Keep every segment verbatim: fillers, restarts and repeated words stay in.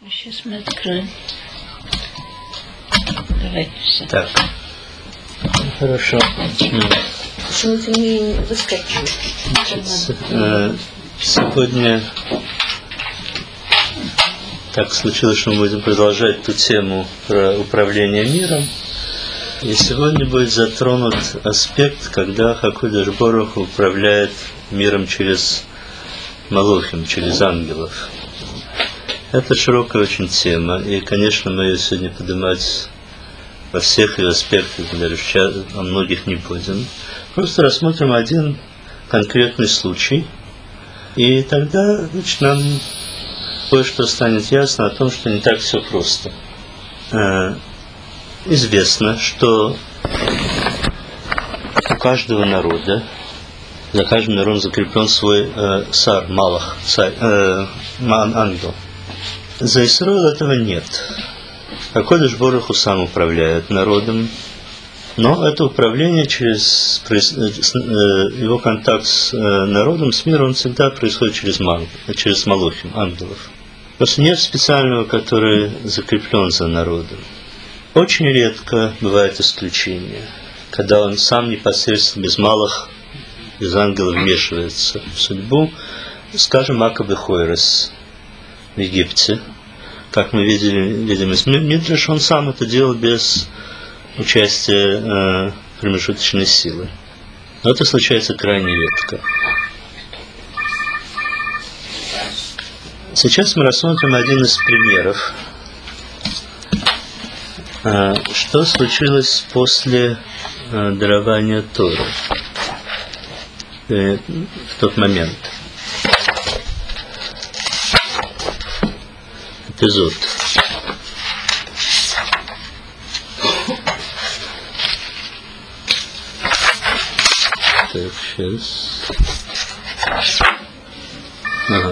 Сейчас мы откроем. Давай все. Так. Хорошо. Почему ты не выскакиваешь? Сегодня так случилось, что мы будем продолжать ту тему про управление миром. И сегодня будет затронут аспект, когда Хакодеш Борух управляет миром через Малухим, через ангелов. Это широкая очень тема, и, конечно, мы ее сегодня поднимать во всех ее аспектах, даже о многих не будем. Просто рассмотрим один конкретный случай, и тогда, значит, нам кое-что станет ясно о том, что не так все просто. Э, известно, что у каждого народа, за каждым народом закреплен свой э, сар, малах, царь, э, ангел. За Исраил этого нет. Хакодеш Борух Ху сам управляет народом, но это управление через его контакт с народом, с миром, он всегда происходит через, мал, через малухим, ангелов. Просто нет специального, который закреплен за народом. Очень редко бывает исключение, когда он сам непосредственно без малых, без ангелов вмешивается в судьбу, скажем, Акаб и Хойрес в Египте. Как мы видели, видим из Мидраш, он сам это делал без участия э, промежуточной силы. Но это случается крайне редко. Сейчас мы рассмотрим один из примеров, э, что случилось после э, дарования Торы э, в тот момент. Эпизод. Так, сейчас. Ага.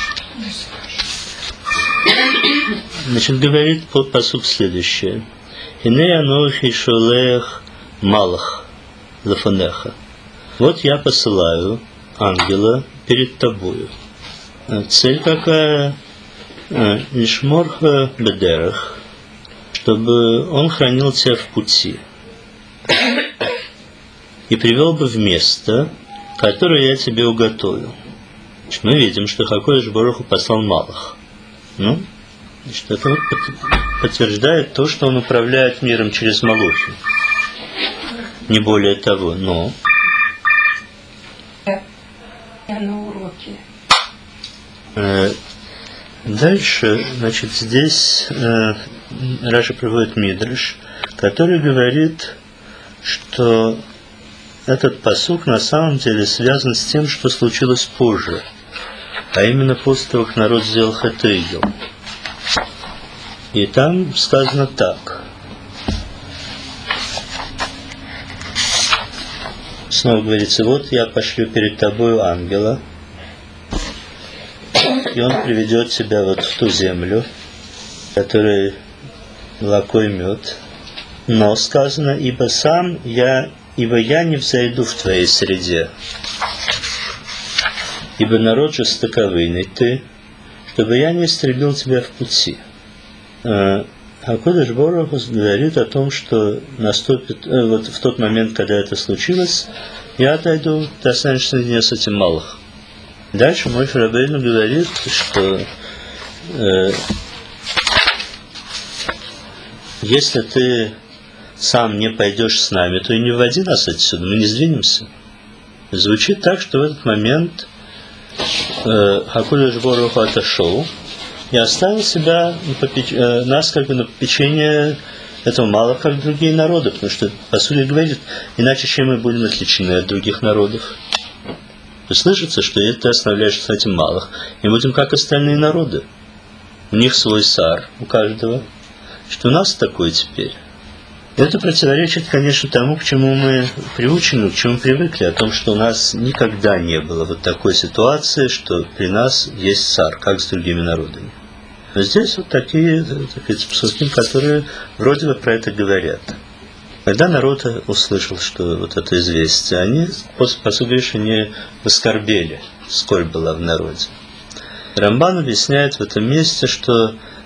Значит, говорит под пасук следующее. Хиней анохи шолех малах лафанеха. Вот я посылаю ангела перед тобою. Цель какая? Лишморха бедерах, чтобы он хранил тебя в пути и привел бы в место, которое я тебе уготовил. Значит, мы видим, что Хакодеш Борух Ху послал малых. Ну, значит, это вот подтверждает то, что он управляет миром через малухи. Не более того, но... Я на уроке. Дальше, значит, здесь э, Раши приводит Мидраш, который говорит, что этот пасук на самом деле связан с тем, что случилось позже, а именно после того, как народ сделал хатейгел. И там сказано так. Снова говорится, вот я пошлю перед тобою ангела, и он приведет тебя вот в ту землю, которая молоко и мед. Но сказано, ибо сам я, ибо я не взойду в твоей среде, ибо народ жестоковыйный ты, чтобы я не истребил тебя в пути. Хакодеш Борух Ху говорит о том, что наступит, вот в тот момент, когда это случилось, я отойду, ты останешься наедине с этим малых. Дальше Моше Рабейну говорит, что э, если ты сам не пойдешь с нами, то и не вводи нас отсюда, мы не сдвинемся. Звучит так, что в этот момент э, Хакодеш Борух Ху отошел и оставил себя на попеч... э, нас как бы на попечение этого мало, как другие народы, потому что, по сути, говорит, иначе чем мы будем отличены от других народов. Слышится, что ты оставляешь с этим малых, и будем как остальные народы. У них свой сар, у каждого. Что у нас такое теперь? Это противоречит, конечно, тому, к чему мы приучены, к чему привыкли, о том, что у нас никогда не было вот такой ситуации, что при нас есть сар, как с другими народами. Но здесь вот такие, такие псалмы, которые вроде бы про это говорят. Когда народ услышал, что вот это известие, они после посуды не воскорбели, скорбь была в народе. Рамбан объясняет в этом месте, что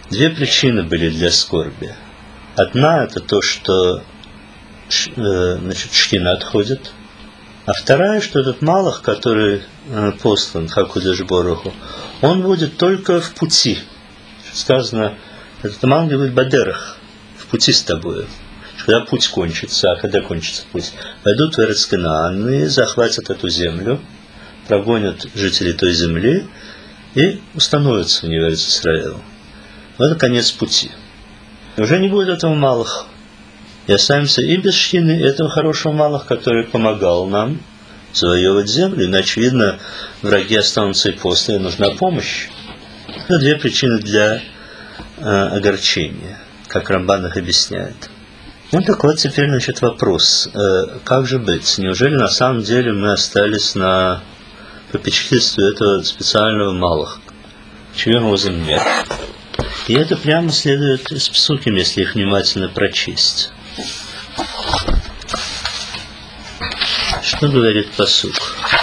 две причины были для скорби. Одна – это то, что значит, Шхина отходит, а вторая, что этот Малах, который послан Хакодеш Боруху, он будет только в пути. Сказано, этот Малах будет бадерах, в пути с тобою. Когда путь кончится, а когда кончится путь, пойдут в Эрец Канаан и захватят эту землю, прогонят жителей той земли и установятся в ней в Эрец Исраэль. Вот это конец пути. И уже не будет этого Малаха. И останемся и без Шхины, и этого хорошего Малаха, который помогал нам завоевывать землю. Иначе, видно, враги останутся и после, и нужна помощь. Это две причины для э, огорчения, как Рамбан их объясняет. Ну так вот теперь, значит, вопрос. Э, как же быть? Неужели на самом деле мы остались на попечительстве этого специального Малаха? Чего его нет? И это прямо следует из псуким, если их внимательно прочесть. Что говорит пасук?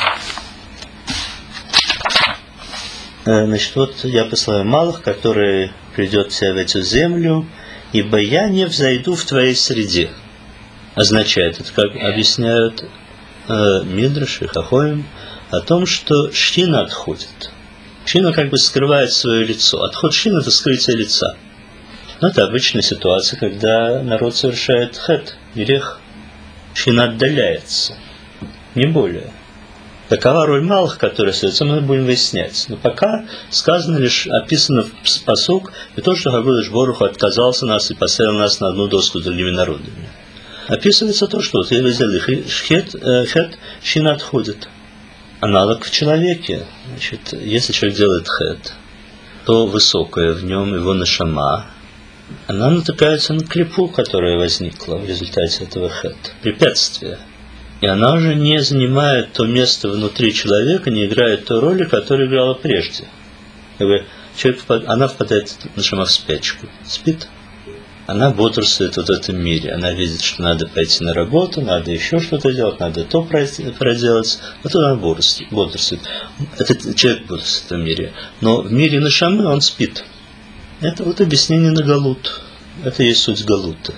Значит, вот я посылаю Малах, который придет тебя в эту землю, ибо я не взойду в твоей среде. Означает это, как объясняют э, Мидраш и Хахоим, о том, что Шхина отходит. Шхина как бы скрывает свое лицо. Отход Шхина – это скрытие лица. Но это обычная ситуация, когда народ совершает хет, грех. Шхина отдаляется. Не более. Такова роль Малах, который остается, мы будем выяснять. Но пока сказано лишь, описано в пасук, и то, что Хакодеш Боруху отказался нас и поставил нас на одну доску с другими народами. Описывается то, что вот я сделал хет, хет, Шхина отходит. Аналог в человеке. Значит, если человек делает хет, то высокое в нем, его нашама, она натыкается на клипу, которая возникла в результате этого хет, препятствие. И она уже не занимает то место внутри человека, не играет той роли, которую играла прежде. Как бы человек, она впадает нашама в спячку, спит. Она бодрствует вот в этом мире. Она видит, что надо пойти на работу, надо еще что-то делать, надо то проделать. Вот она бодрствует. Этот человек бодрствует в этом мире. Но в мире нашамы он спит. Это вот объяснение на галут. Это и есть суть галута.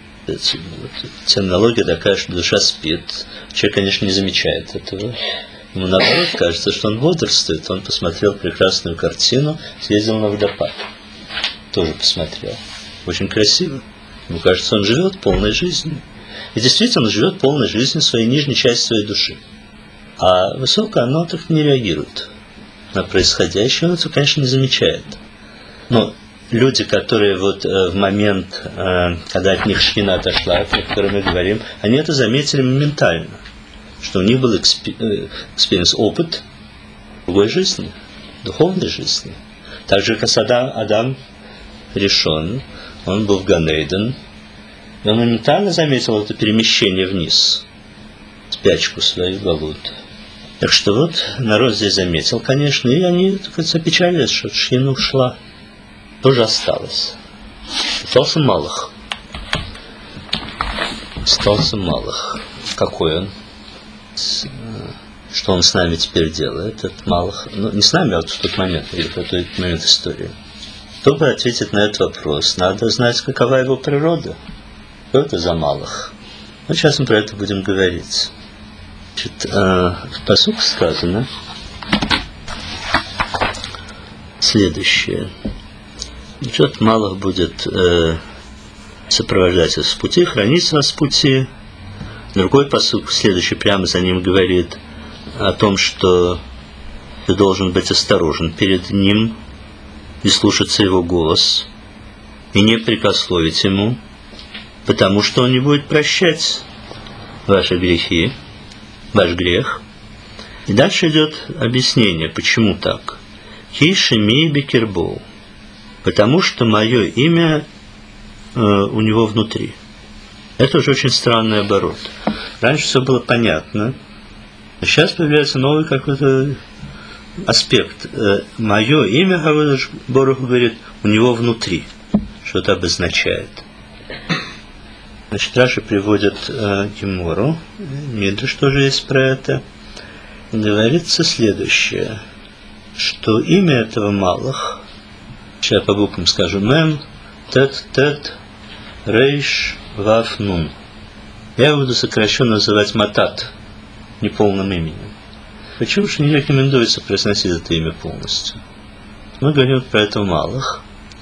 Терминология такая, что душа спит. Человек, конечно, не замечает этого. Ему наоборот кажется, что он бодрствует. Он посмотрел прекрасную картину, съездил на водопад. Тоже посмотрел. Очень красиво. Ему кажется, он живет полной жизнью. И действительно, он живет полной жизнью своей нижней части своей души. А высокое, оно так не реагирует на происходящее. Он это, конечно, не замечает. Но люди, которые вот э, в момент, э, когда от них Шхина отошла, о которой мы говорим, они это заметили моментально. Что у них был экспириенс, опыт другой жизни, духовной жизни. Так же, как Адам, Адам решен, он был в Ганейден, и он моментально заметил это перемещение вниз, спячку свою в галут. Так что вот народ здесь заметил, конечно, и они так сказать, опечалились, что Шхина ушла. Тоже осталось. Остался Малах. Остался Малах. Какой он? Что он с нами теперь делает, этот Малах? Ну, не с нами, а вот в тот момент, или в тот момент истории. Чтобы ответить на этот вопрос, надо знать, какова его природа. Что это за Малах? Вот сейчас мы про это будем говорить. Значит, э, в пасуке сказано следующее. Значит, Малах будет э, сопровождать вас в пути, хранить вас в пути. Другой пасук, следующий, прямо за ним говорит о том, что ты должен быть осторожен перед ним, и слушаться его голос, и не прикословить ему, потому что он не будет прощать ваши грехи, ваш грех. И дальше идет объяснение, почему так. Хишеми бекербоу, потому что мое имя э, у него внутри. Это уже очень странный оборот. Раньше все было понятно, а сейчас появляется новый какой-то аспект. Мое имя, Хакодеш Боруху говорит, у него внутри. Что это обозначает? Значит, Раши приводит э, Гемору, Мидраш тоже есть про это. Говорится следующее, что имя этого Малах Сейчас по буквам скажу. Мем, тет, тет, рейш, ваф, нун. Я его буду сокращенно называть матат, неполным именем. Почему же не рекомендуется произносить это имя полностью? Мы говорим про это в малых.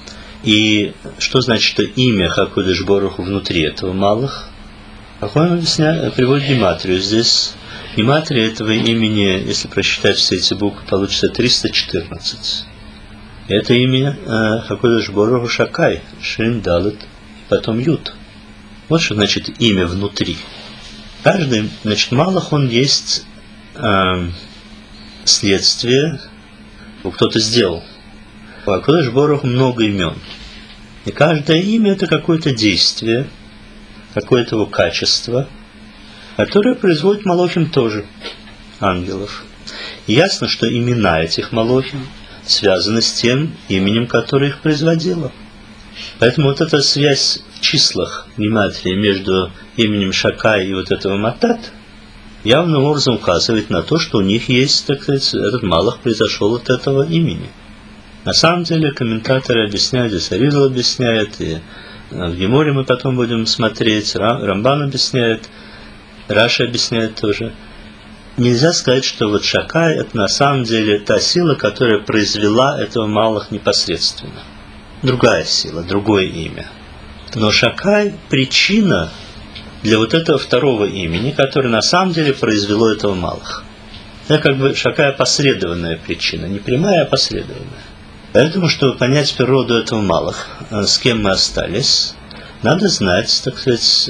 И что значит, что имя Хакодеш Боруху внутри этого малых? Хахамим объясняет, приводит гематрию. Здесь гематрия этого имени, если просчитать все эти буквы, получится триста четырнадцать. Это имя э, Хакодеш Боруху Шакай, Шин, Далет, потом Ют. Вот что значит имя внутри. Каждый, значит, малых он есть э, следствие, кто-то сделал. У Хакодеш Боруху много имен. И каждое имя это какое-то действие, какое-то его качество, которое производит малохим тоже, ангелов. И ясно, что имена этих малохим связаны с тем именем, которое их производило. Поэтому вот эта связь в числах гематрии между именем Шакай и вот этого Матат явным образом указывает на то, что у них есть, так сказать, этот малах произошел от этого имени. На самом деле комментаторы объясняют, здесь Аризал объясняет, и в Геморе мы потом будем смотреть, Рамбан объясняет, Раши объясняет тоже. Нельзя сказать, что вот Шакай это на самом деле та сила, которая произвела этого малых непосредственно. Другая сила, другое имя. Но Шакай причина для вот этого второго имени, которое на самом деле произвело этого малых. Это как бы Шакай опосредованная причина, не прямая, а опосредованная. Поэтому, чтобы понять природу этого малых, с кем мы остались, надо знать, так сказать,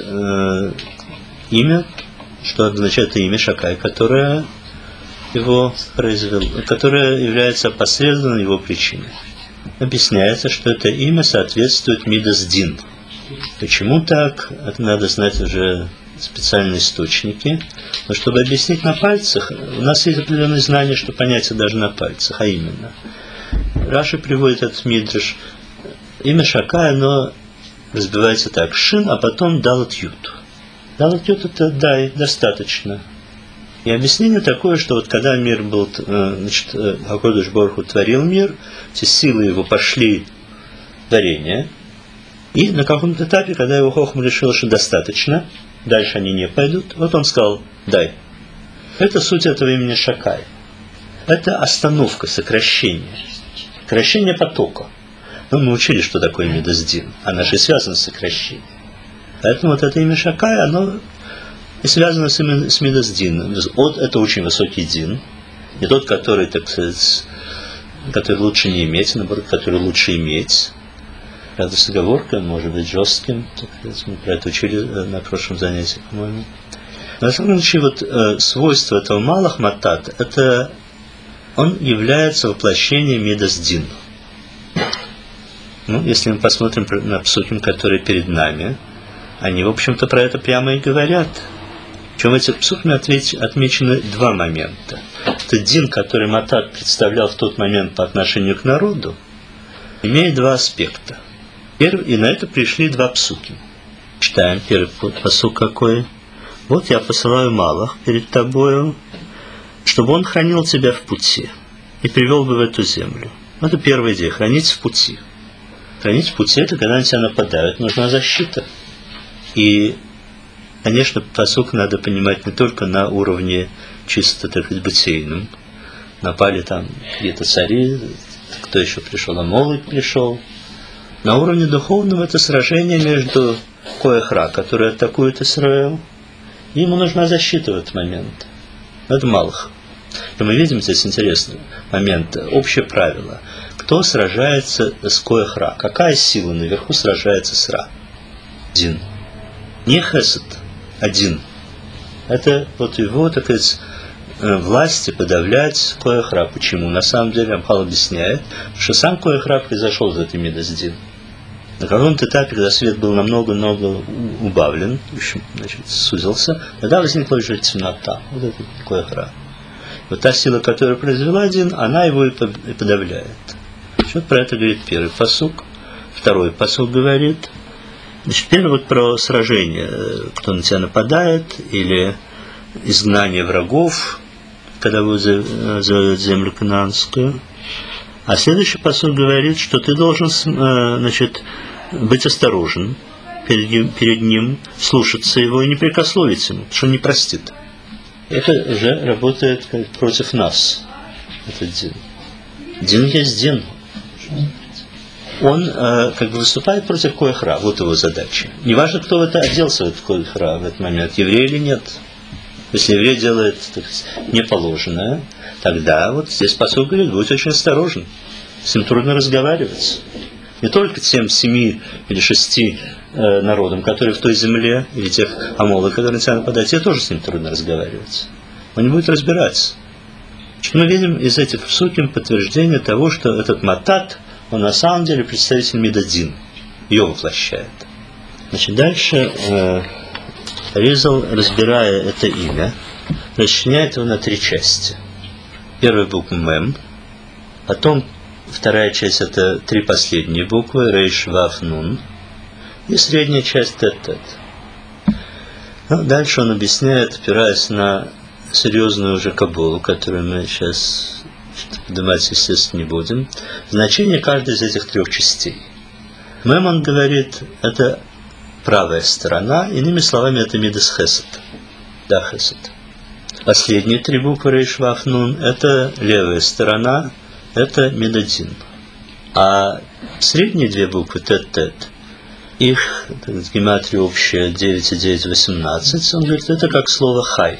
имя, что означает имя Шакай, которое его произвело, которое является опосредованной его причиной. Объясняется, что это имя соответствует Мидас Дин. Почему так? Это надо знать уже специальные источники. Но чтобы объяснить на пальцах, у нас есть определенные знания, что понятие даже на пальцах, а именно. Раши приводит этот мидраш. Имя Шакай, оно разбивается так. Шин, а потом Далат Ют. Далат Ют это дай, достаточно. И объяснение такое, что вот когда мир был, значит, Хакодеш Боруху творил мир, все силы его пошли в творение. И на каком-то этапе, когда его Хохма решил, что достаточно, дальше они не пойдут, вот он сказал дай. Это суть этого имени Шакай. Это остановка, сокращение. Сокращение потока. Но мы учили, что такое Мидас Дин. Оно же связано с сокращением. Поэтому вот это имя Шакай, оно связано с, с Мидас Дин. От это очень высокий дин. Не тот, который, так сказать, который лучше не иметь, наоборот, который лучше иметь. Правда, с оговоркой, может быть, жестким. Так сказать, мы про это учили на прошлом занятии, по-моему. Но, в самом случае, вот э, свойство этого малых матат, это он является воплощением Мидас Дин. Ну, если мы посмотрим на псуким, которые перед нами, они, в общем-то, про это прямо и говорят. Причем в этих псуках отмечены два момента. Это Дин, который Матат представлял в тот момент по отношению к народу, имеет два аспекта. Первый, и на это пришли два псуки. Читаем первый пасук какой. Вот я посылаю малых перед тобою, чтобы он хранил тебя в пути и привел бы в эту землю. Это первая идея, хранить в пути. Хранить в пути, это когда на тебя нападают, нужна защита. И, конечно, пасук надо понимать не только на уровне чисто, так сказать, бытийном. Напали там где-то цари, кто еще пришел, Амолик пришел. На уровне духовном это сражение между Коэх-Ра, который атакует Исраэл, и ему нужна защита в этот момент. Это малых. И мы видим здесь интересный момент, общее правило. Кто сражается с Коэх-Ра? Какая сила наверху сражается с Ра? Один. Не Хесед, один. Это вот его, так сказать, власти подавлять Коэх-Ра. Почему? На самом деле Рамхал объясняет, что сам Коэх-Ра произошел из этой Мидас Дин. На каком-то этапе, когда свет был намного-много убавлен, еще, значит, сузился, тогда возникла уже темнота. Вот это Коэх-Ра. Вот та сила, которая произвела один, она его и подавляет. Вот про это говорит первый пасук. Второй пасук говорит. Значит, первый вот про сражение, кто на тебя нападает, или изгнание врагов, когда вы завоюют землю Канаанскую. А следующий посуд говорит, что ты должен, значит, быть осторожен перед ним, перед ним, слушаться его и не прикословить ему, потому что он не простит. Это уже работает как против нас, этот дин. Дин есть дин. Он э, как бы выступает против коэх-ра, вот его задача. Неважно, кто в это оделся, в этот коэх-ра в этот момент, еврей или нет. Если еврей делает, так сказать, неположенное, тогда вот здесь посуд говорит, будь очень осторожен, с ним трудно разговаривать. Не только тем семи или шести э, народам, которые в той земле, или тех амолов, которые на тебя нападают, тебе тоже с ним трудно разговаривать. Он не будет разбираться. Значит, мы видим из этих псуким подтверждение того, что этот матат, он на самом деле представитель Мидадин, ее воплощает. Значит, дальше э, Ризал, разбирая это имя, расчленяет его на три части. Первая буква Мем, потом вторая часть это три последние буквы, Рейш, Вав, Нун, и средняя часть Тет-Тет. Ну, дальше он объясняет, опираясь на серьезную уже кабулу, которую мы сейчас поднимать, естественно, не будем, значение каждой из этих трех частей. Мем, он говорит, это правая сторона, иными словами, это Мидас Хесед. Да, Хесед. Последние три буквы Рейш, Вав, Нун, это левая сторона, это Мидадин. А средние две буквы Тет-Тет, их гематрия общая девять и девять, восемнадцать, он говорит, это как слово Хай,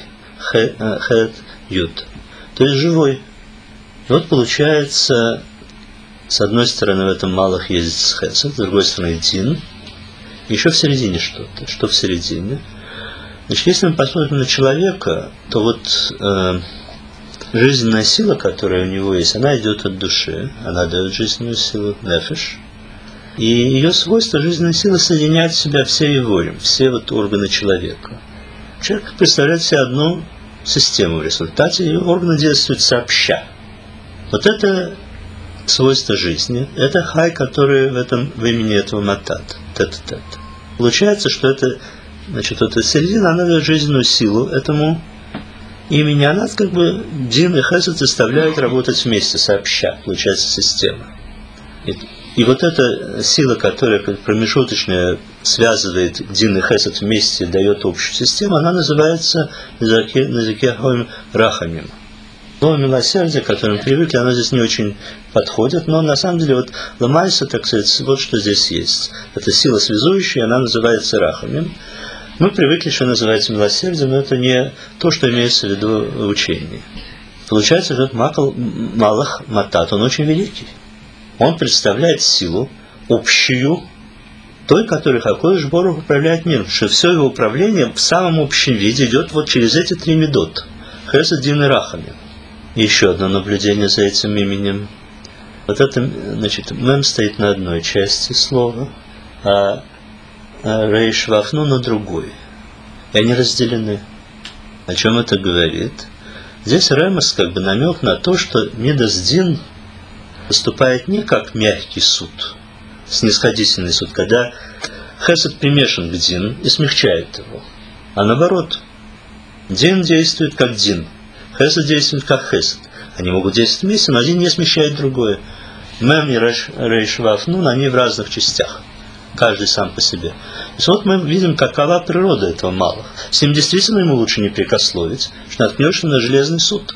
Хет, Ют, то есть живой. И вот получается, с одной стороны в этом малых есть Хесед, с другой стороны Дин, еще в середине что-то. Что в середине? Значит, если мы посмотрим на человека, то вот э, жизненная сила, которая у него есть, она идет от души, она дает жизненную силу, нефеш. И ее свойство, жизненная сила, соединяет в себя все иворим, все вот органы человека. Человек представляет себе одну систему в результате, и органы действуют сообща. Вот это свойство жизни, это хай, который в этом в имени этого матат, тет-тет. Получается, что это, значит, вот эта середина, она дает жизненную силу этому имени, она как бы Дин и Хесед заставляют работать вместе, сообща, получается система. И, и вот эта сила, которая как промежуточная связывает Дин и Хесед вместе, дает общую систему, она называется на языке рахамим. Слово милосердие, к которому привыкли, оно здесь не очень подходит, но на самом деле вот ламайса, так сказать, вот что здесь есть. Это сила связующая, она называется рахамим. Мы привыкли, что называется милосердие, но это не то, что имеется в виду в учении. Получается, что этот макал, малах матат, он очень великий. Он представляет силу общую, той, которой Хакодеш Борух управляет миром, что все его управление в самом общем виде идет вот через эти три медот. Хесед, Дин и рахамим. Еще одно наблюдение за этим именем. Вот это, значит, мем стоит на одной части слова, а рейш, вав, ну на другой. И они разделены. О чем это говорит? Здесь ремес как бы намек на то, что Мидас Дин выступает не как мягкий суд, снисходительный суд, когда Хесед примешан к Дин и смягчает его. А наоборот, Дин действует как Дин. Хесед действует как Хесед. Они могут действовать вместе, но один не смещает другое. Мем и Рейш Вав Нун, они в разных частях. Каждый сам по себе. То есть вот мы видим, какова природа этого малых. С ним действительно ему лучше не прикословить, что наткнешься на железный суд.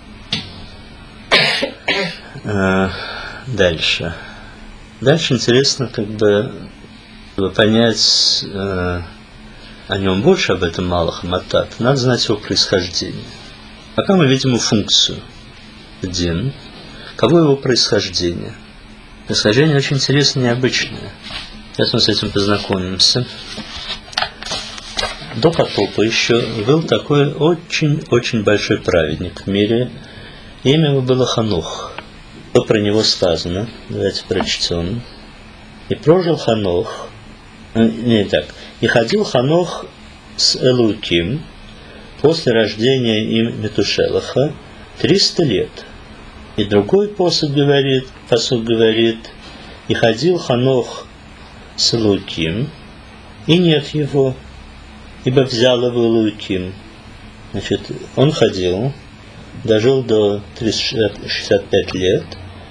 Дальше. Дальше интересно как бы понять о нем больше, об этом малых матат. Надо знать его происхождение. Пока мы видим его функцию. Дин. Каково его происхождение? Происхождение очень интересное и необычное. Сейчас мы с этим познакомимся. До потопа еще был такой очень-очень большой праведник в мире. Имя его было Ханох. Что про него сказано? Давайте прочтем. И прожил Ханох. Не так. И ходил Ханох с Элуким после рождения им Метушелаха триста лет. И другой посуд говорит, посуд говорит, и ходил Ханох с Элуким, и нет его, ибо взял его Элуким. Значит, он ходил, дожил до триста шестьдесят пять лет,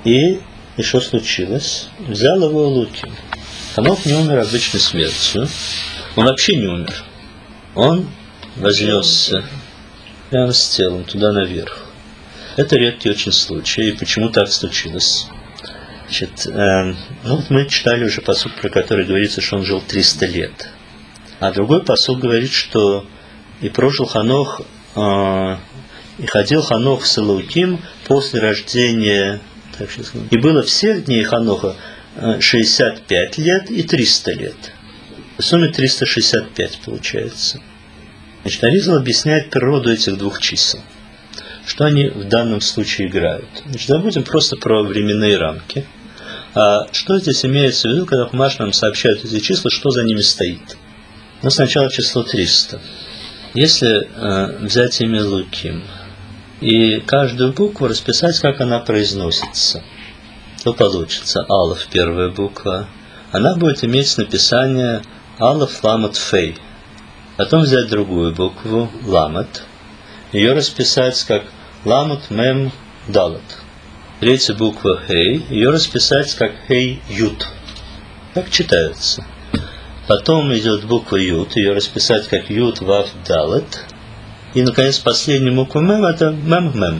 И, и что случилось? Взял его Элоким. Ханох не умер обычной смертью. Он вообще не умер. Он вознесся прямо с телом туда наверх. Это редкий очень случай. И почему так случилось? Значит, э, ну вот мы читали уже пасук, про который говорится, что он жил триста лет. А другой пасук говорит, что и прожил Ханох, э, и ходил Ханох с Элоким после рождения, так сейчас, и было всех дней Ханоха шестьдесят пять лет и триста лет. В сумме триста шестьдесят пять получается. Значит, Аризал объясняет природу этих двух чисел. Что они в данном случае играют. Значит, забудем просто про временные рамки. А что здесь имеется в виду, когда Хумаш нам сообщает эти числа, что за ними стоит? Ну, сначала число триста. Если э, взять имя Элоким и каждую букву расписать, как она произносится, то получится Алеф, первая буква. Она будет иметь написание Алеф, Ламет, Фей. Потом взять другую букву, Ламет. Ее расписать как Ламет, Мем, Далет. Третья буква Хей. Ее расписать как Хей, Ют. Так читается. Потом идет буква Ют. Ее расписать как Ют, Вав, Далет. И, наконец, последняя буква Мем – это Мем, Мем.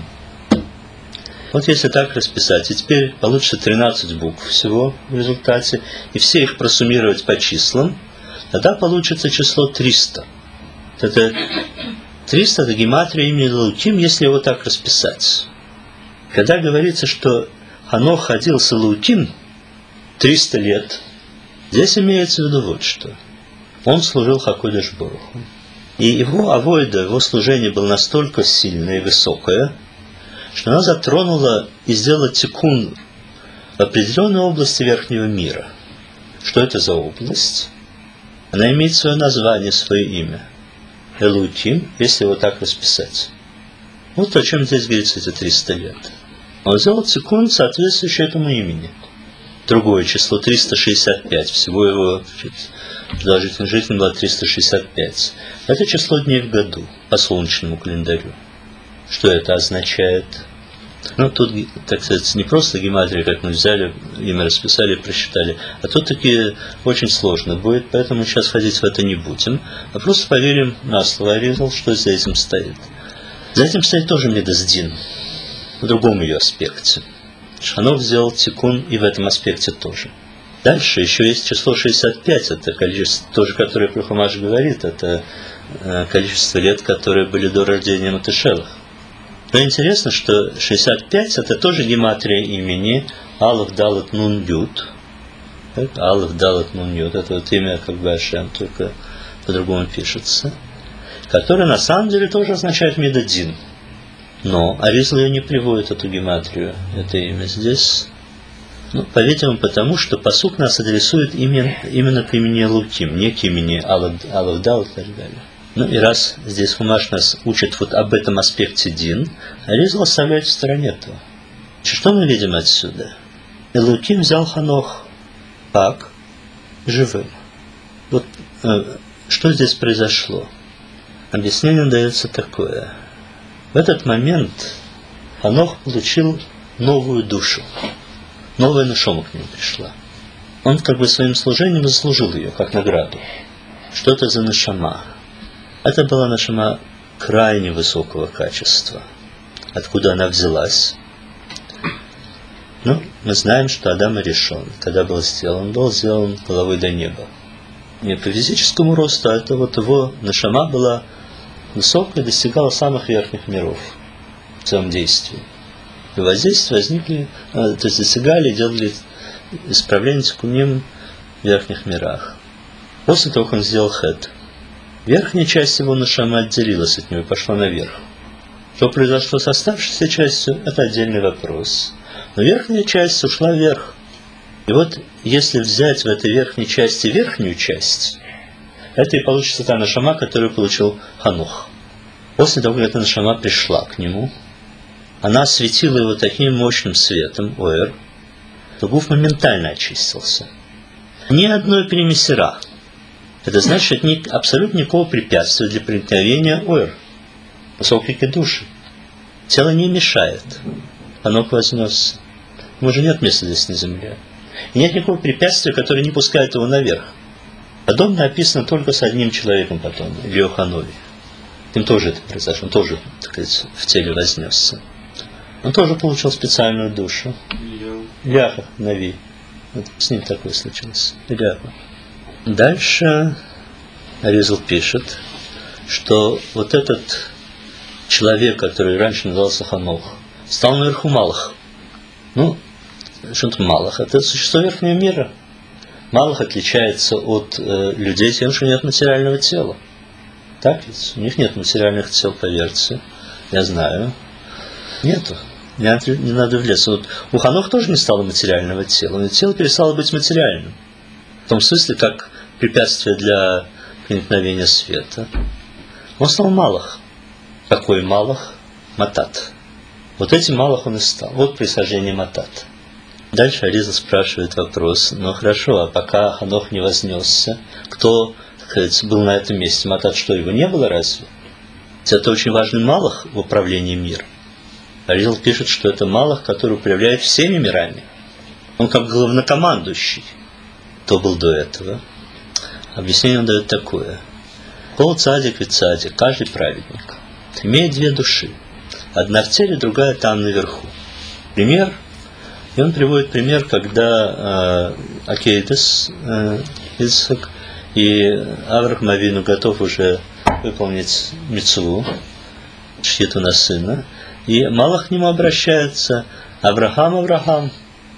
Вот если так расписать, и теперь получится тринадцать букв всего в результате, и все их просуммировать по числам, тогда получится число триста. Это триста – это гематрия имени Элоким, если его так расписать. Когда говорится, что Ханох ходил с Элоким триста лет, здесь имеется в виду вот что. Он служил Хакодеш Баруху. И его авойда, его служение было настолько сильное и высокое, что она затронула и сделала тикун в определенной области верхнего мира. Что это за область? Она имеет свое название, свое имя. Элоким, если его так расписать. Вот о чем здесь говорится эти триста лет. Он сделал тикун, соответствующий этому имени. Другое число, триста шестьдесят пять. Всего его продолжительность жизни была триста шестьдесят пять. Это число дней в году, по солнечному календарю. Что это означает? Ну, тут, так сказать, не просто гематрия, как мы взяли, имя расписали и просчитали, а тут таки очень сложно будет, поэтому сейчас ходить в это не будем, а просто поверим на слово Аризал, что за этим стоит. За этим стоит тоже Медаздин, в другом ее аспекте. Ханох сделал тикун и в этом аспекте тоже. Дальше еще есть число шестьдесят пять, это количество, тоже, которое Хумаш говорит, это количество лет, которые были до рождения Матышелах. Но интересно, что шестьдесят пять это тоже гематрия имени Алеф, Далет, Нун, Ют. Алеф, Далет, Нун, Ют. Это вот имя как бы Ашем, только по-другому пишется. Которое на самом деле тоже означает Медадин. Но Аризал ее не приводит, эту гематрию, это имя здесь. Ну, по-видимому, потому что пасук нас адресует именно, именно к имени Элоким, не к имени Алеф, Алеф, Далет и так далее. Ну и раз здесь Хумаш нас учит вот об этом аспекте Дин, Аризал оставляет в стороне этого. Что мы видим отсюда? Элоким взял Ханох как живым. Вот э, что здесь произошло? Объяснение дается такое. В этот момент Ханох получил новую душу. Новая нешома к нему пришла. Он как бы своим служением заслужил ее, как награду. Что это за нешома? Это была нешома крайне высокого качества. Откуда она взялась? Ну, мы знаем, что Адам Аришон, когда был сделан, был сделан головой до неба. Не по физическому росту, а это вот его нешома была высокая, достигала самых верхних миров в своем действии. И воздействия возникли, то есть достигали, делали исправление тикуним в верхних мирах. После того, как он сделал хет, верхняя часть его нешама отделилась от него и пошла наверх. Что произошло с оставшейся частью, это отдельный вопрос. Но верхняя часть ушла вверх. И вот, если взять в этой верхней части верхнюю часть, это и получится та нешама, которую получил Ханох. После того, как эта нешама пришла к нему, она осветила его таким мощным светом, оэр, то гуф моментально очистился. Ни одной перемесера. Это значит, нет абсолютно никакого препятствия для проникновения оэр, высокой души. Тело не мешает. Ханох вознесся. Ему же нет места здесь на земле. И нет никакого препятствия, которое не пускает его наверх. Подобное описано только с одним человеком потом, в Иоханове. Им тоже это произошло, он тоже, так сказать, в теле вознесся. Он тоже получил специальную душу. Ильяха Нави. Вот с ним такое случилось. Ильяха. Дальше Аризал пишет, что вот этот человек, который раньше назывался Ханох, стал наверху Малах. Ну, что-то Малах. Это существо верхнего мира. Малах отличается от э, людей тем, что нет материального тела. Так ведь? У них нет материальных тел, поверьте. Я знаю. Нету. Не надо, не надо влезть. Вот у Ханох тоже не стало материального тела. Но тело перестало быть материальным. В том смысле, как препятствие для проникновения света. Он стал Малах. Какой Малах? Матат. Вот этим Малах он и стал. Вот происхождение Матат. Дальше Аризал спрашивает вопрос. Ну хорошо, а пока Ханох не вознесся, кто, так сказать, был на этом месте? Матат что, его не было разве? Это очень важный Малах в управлении миром. Аризал пишет, что это Малах, который управляет всеми мирами. Он как главнокомандующий. Кто был до этого? Объяснение он дает такое. Кол цадик ведь цадик, каждый праведник, имеет две души. Одна в теле, другая там наверху. Пример. И он приводит пример, когда э, Акейдес, э, Ицхак, и Авраам Авину готов уже выполнить мицву, шхиту на сына. И Малах к нему обращается: Авраам, Авраам.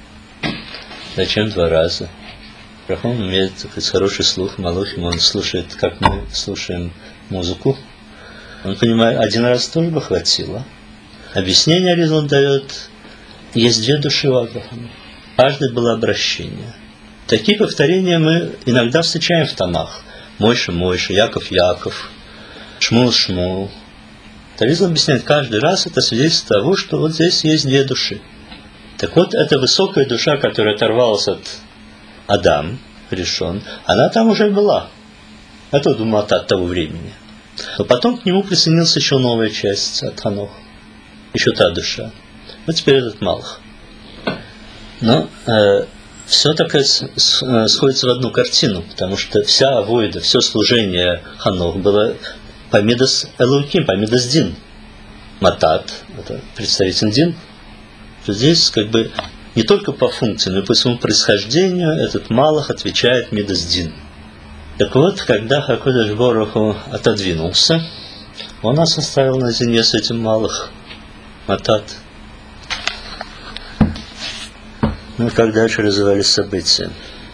Зачем два раза? Авраам имеет такой хороший слух, Малахим, он слушает, как мы слушаем музыку. Он понимает, один раз тоже бы хватило. Объяснение Аризал дает: есть две души у Авраама. Каждое было обращение. Такие повторения мы иногда встречаем в Танах. Мойша, Мойша, Яков, Яков, Шмул, Шмул. Аризал объясняет, каждый раз это свидетельство того, что вот здесь есть две души. Так вот, эта высокая душа, которая оторвалась от Адам, решен, она там уже была. Это думал от того времени. Но потом к нему присоединилась еще новая часть от Ханоха. Еще та душа. Вот теперь этот Малах. Но э, все так сходится в одну картину, потому что вся авойда, все служение Ханох было Памидас Элуким, Памидас Дин. Матат, это представитель Дин. Здесь как бы не только по функции, но и по своему происхождению этот Малах отвечает Мидас Дин. Так вот, когда Хакодаш Боруху отодвинулся, он нас оставил наедине с этим Малах, Матат. Ну и как дальше развивались события.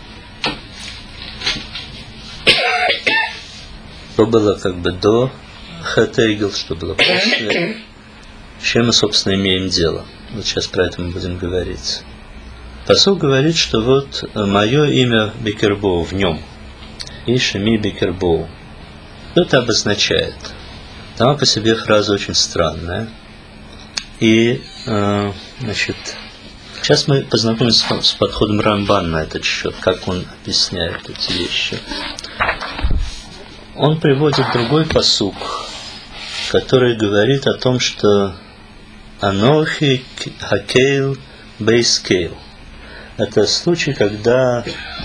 Что было как бы до Хатейгел, что было после, с чем мы, собственно, имеем дело. Вот сейчас про это мы будем говорить. Пасук говорит, что вот мое имя Бекербоу в нем. И Шеми Бекербоу. Что это обозначает? Сама по себе фраза очень странная. И, э, значит, сейчас мы познакомимся с подходом Рамбан на этот счет, как он объясняет эти вещи. Он приводит другой пасук, который говорит о том, что Анохи Хакейл Бейскейл. Это случай, когда,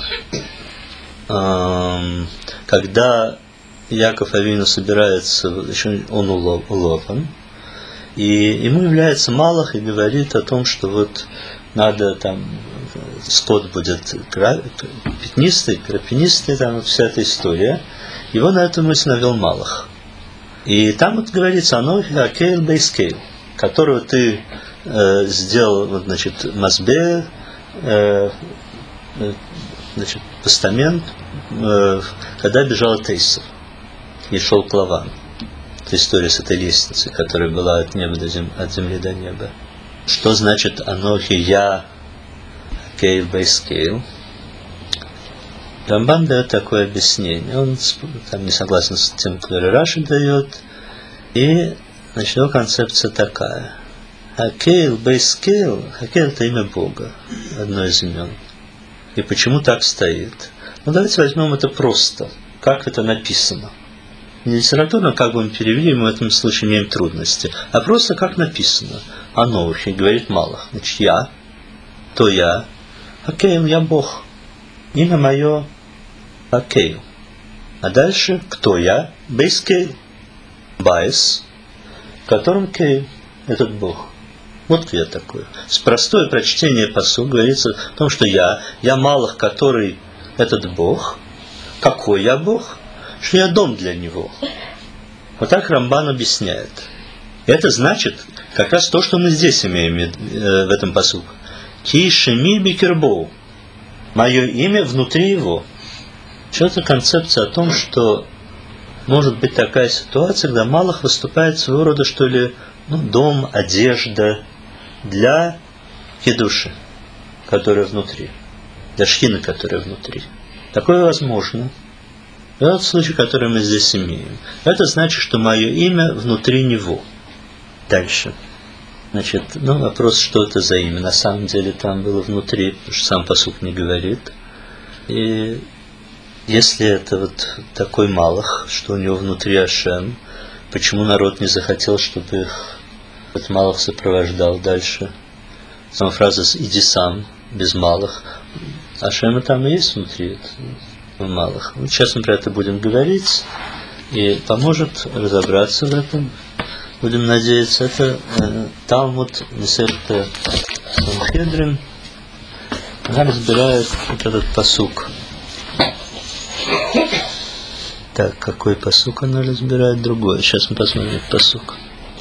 эм, когда Яков Авину собирается, еще он улован, и ему является Малах и говорит о том, что вот надо там, скот будет пятнистый, крапинистый, там вот вся эта история. Его на эту мысль навел Малах. И там вот говорится, Анохи Хакейл Бейскейл, которого ты э, сделал, вот, значит, Мазбе, э, значит, постамент, э, когда бежал Тейсов и шел к Лавану. Это история с этой лестницей, которая была от неба до земли, от земли до неба. Что значит Анохи Я Кейл Бейскейл? Рамбан дает такое объяснение. Он там не согласен с тем, который Раши дает. И, значит, его концепция такая. Хакейл, Бейскейл, Хакейл — это имя Бога, одно из имен. И почему так стоит? Ну, давайте возьмем это просто, как это написано. Не литературно, как бы мы перевели, мы в этом случае имеем трудности, а просто как написано. Анохи, говорит Малах. Значит, я, кто я? Окей, я Бог. Имя мое Окей. А дальше, кто я? Бейскей. Байс, в котором Кей, этот Бог. Вот кто я такой. С простое прочтение пасук говорится о том, что я, я Малах, который этот Бог. Какой я Бог? Что я дом для него. Вот так Рамбан объясняет. Это значит как раз то, что мы здесь имеем э, в этом пасуке. Ки шеми бикербоу. Мое имя внутри его. Что-то концепция о том, что может быть такая ситуация, когда Малах выступает своего рода, что ли, ну, дом, одежда для кедуши, которая внутри, для шхины, которая внутри. Такое возможно. Это случай, который мы здесь имеем. Это значит, что мое имя внутри него. Дальше. Значит, ну, вопрос, что это за имя. На самом деле там было внутри, потому что сам пасук не говорит. И если это вот такой Малах, что у него внутри Ашем, почему народ не захотел, чтобы их этот Малах сопровождал дальше? Сама фраза «иди сам», без Малах. Ашема там и есть внутри этого Малаха. Вот сейчас мы про это будем говорить, и поможет разобраться в этом. Будем надеяться, это э, Талмуд Месехта Санхедрин. Она разбирает вот этот пасук. Так, какой пасук она разбирает? Другой. Сейчас мы посмотрим этот пасук.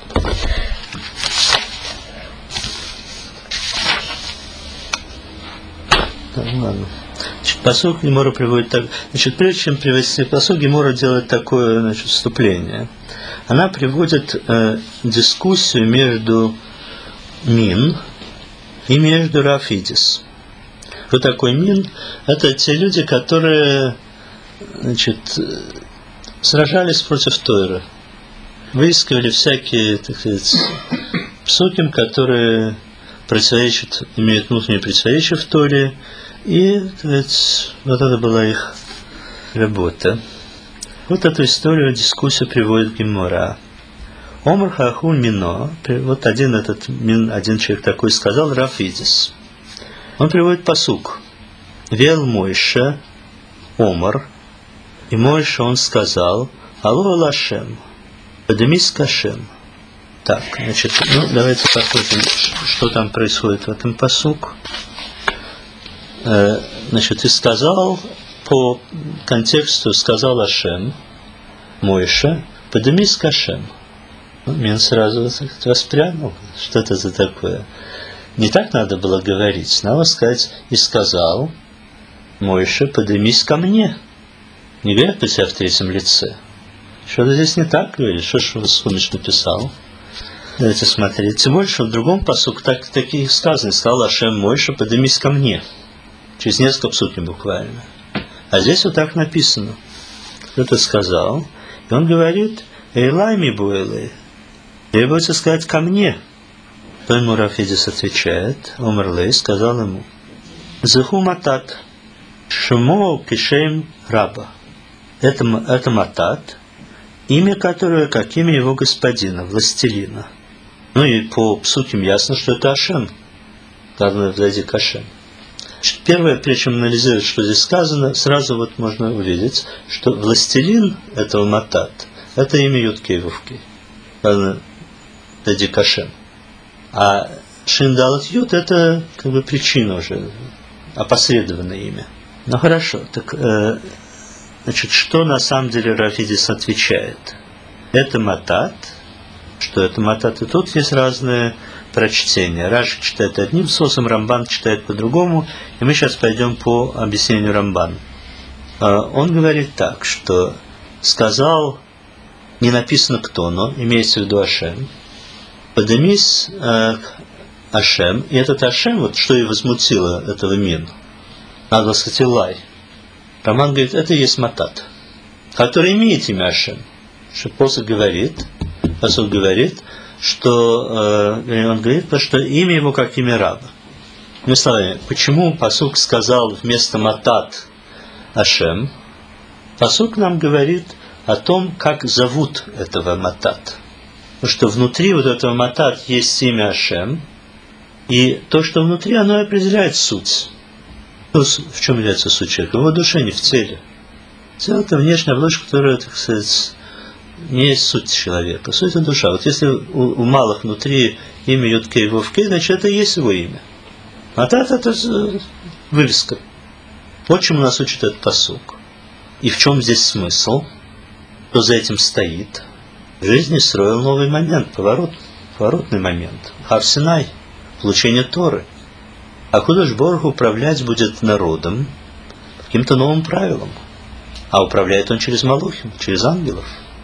Так, ладно. Значит, пасук Гемора приводит так. Значит, прежде чем привести пасук, Гемора делает такое, значит, вступление. Она приводит э, дискуссию между Мин и между Рафидис. Кто такой Мин? Это те люди, которые, значит, сражались против Тойры, выискивали всякие, так сказать, псуким, которые противоречат, имеют внутреннее противоречие в Торе, и, так сказать, вот это была их работа. Вот эту историю, дискуссию приводит Гемора. Омар хахун мино, вот один этот один человек такой сказал, Рафидис. Он приводит пасук. Вел Мойша, Омар, и Мойша он сказал, Алло Лашем, поднимись к Ашем. Так, значит, ну давайте посмотрим, что там происходит в этом пасук. Э, значит, и сказал, по контексту сказал Ашем, Мойша, поднимись к Ашем. Ну, Мин сразу воспрянул, что это за такое. Не так надо было говорить, надо сказать, и сказал, Мойша, поднимись ко мне. Не говорят про себя в третьем лице. Что-то здесь не так говорит, что ж Сумиш написал. Давайте смотреть. Тем более, что в другом пасуке так, таких сказано, сказал Ашем Мойша, поднимись ко мне. Через несколько псуким буквально. А здесь вот так написано. Кто-то сказал, и он говорит, Эйлай ми буэлэй, требуется сказать ко мне. То ему Рафидис отвечает, Омар Лей сказал ему, Зеху матат, шмо кишем раба. Это, это матат, имя которое, как имя его господина, властелина. Ну и по псуким ясно, что это Ашем. Главное, взойди к Ашем. Первое, прежде чем анализировать, что здесь сказано, сразу вот можно увидеть, что властелин этого матат, это имя Ютки и Вувки. Главное, взойди к Ашем. А Шиндалат Ют это как бы причина уже, опосредованное имя. Ну хорошо, так э, значит, что на самом деле Рафидис отвечает? Это матат, что это матат, и тут есть разные прочтения. Раши читает одним соусом, Рамбан читает по-другому, и мы сейчас пойдем по объяснению Рамбана. Он говорит так, что сказал, не написано кто, но имеется в виду Ашем, поднимись э, Ашем, и этот Ашем, вот что и возмутило этого Мин, надо сказать Илай. Рамбан говорит, это и есть матат, который имеет имя Ашем. Что Посук говорит, Посук говорит, что э, он говорит, что имя его как имя раба. Мы словами, почему Посук сказал вместо матат Ашем? Посук нам говорит о том, как зовут этого матат. Потому что внутри вот этого матат есть имя Ашем, И то, что внутри, оно определяет суть. Ну, в чем является суть человека? В его душе, не в теле. Тело – это внешняя оболочка, которая, так сказать, не есть суть человека. Суть – это душа. Вот если у, у малых внутри имя Юд-Кей Вов-Кей, значит, это и есть его имя. А тат – это вывеска. Вот чему нас учит этот пасук. И в чем здесь смысл? Кто за этим стоит? В жизни строил новый момент, поворот, поворотный момент. Хар-Синай, получение Торы. А Кодеш Борух управлять будет народом каким-то новым правилом. А управляет он через малухим, через ангелов.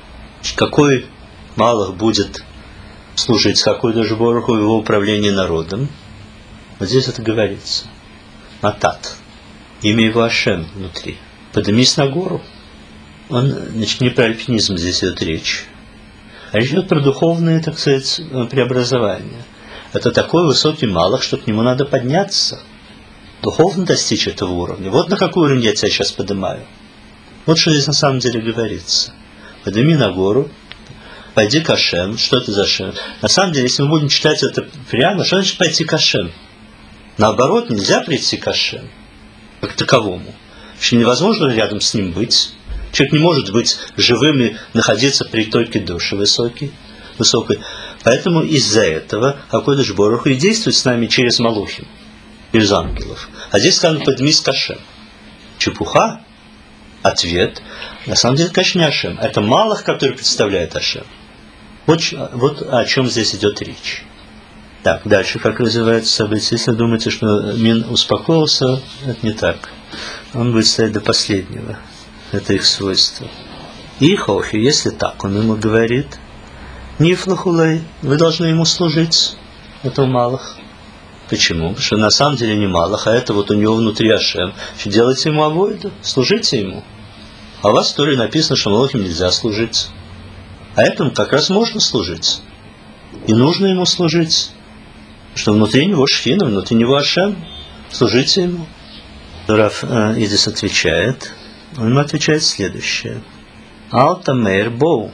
Какой малых будет служить Кодеш Боруху в его управлении народом? Вот здесь это говорится. Матат. Имя его Ашем внутри. Поднимись на гору. Он, значит, не про альпинизм здесь идет речь. А речь идет про духовные, так сказать, преобразования. Это такой высокий малых, что к нему надо подняться. Духовно достичь этого уровня. Вот на какой уровень я тебя сейчас поднимаю. Вот что здесь на самом деле говорится. Подними на гору, пойди к Ашем. Что это за Ашем? На самом деле, если мы будем читать это прямо, что значит пойти к Ашем? Наоборот, нельзя прийти к Ашем как таковому. Что невозможно рядом с ним быть. Человек не может быть живым и находиться при только душе высокой, высокой. Поэтому из-за этого Кодеш Борух и действует с нами через малухим, через ангелов. А здесь сказано поднимись к Ашем. Чепуха, ответ, на самом деле, конечно, не Ашем. Это малых, который представляет Ашем. Вот, вот о чем здесь идет речь. Так, дальше, как развивается событие. Если думаете, что Мин успокоился, это не так. Он будет стоять до последнего. Это их свойство. И Хохи, если так, он ему говорит, Нифлахулей, вы должны ему служить. Это у малых. Почему? Потому что на самом деле не малых, а это вот у него внутри Ашем. Делайте ему авойду, служите ему. А у вас в Торе написано, что малахим нельзя служить. А этому как раз можно служить. И нужно ему служить. Что внутри него Шхина, внутри него Ашем. Служите ему. Рав э, Идис отвечает. Он ему отвечает следующее. Алтамейр Боу.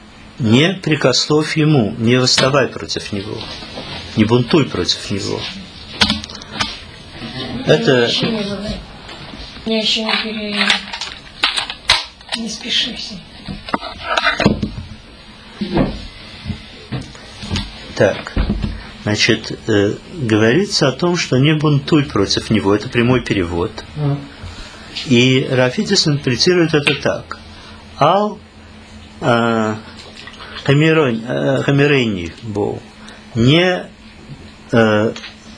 Не прикословь ему, не восставай против него, не бунтуй против него. Это... Я еще не пере... Не спеши все. Так, значит, э, говорится о том, что не бунтуй против него. Это прямой перевод. И Рав Идис интерпретирует это так. Ал... Э, Хамирейни Боу. Не, э,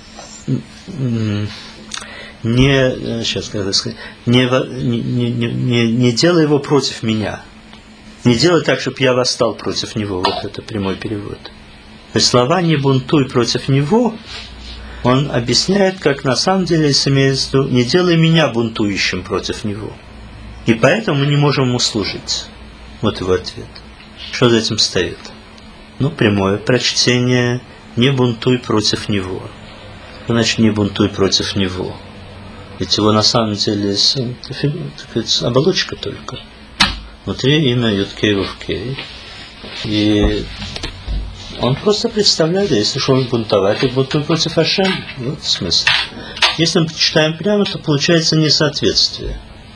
не, сейчас, как сказать, не, не, не, не делай его против меня. Не делай так, чтобы я восстал против него. Вот это прямой перевод. То есть слова «не бунтуй против него» он объясняет, как на самом деле имеется в виду, не делай меня бунтующим против него. И поэтому мы не можем ему служить. Вот его ответ. Что за этим стоит? Ну, прямое прочтение «не бунтуй против него». Значит, не бунтуй против него. Ведь его на самом деле это оболочка только. Внутри имя Юд-Кей Вов-Кей. И он просто представляет, если что он бунтовать, и бунтуй против Ашем. Вот смысл. Если мы читаем прямо, то получается несоответствие.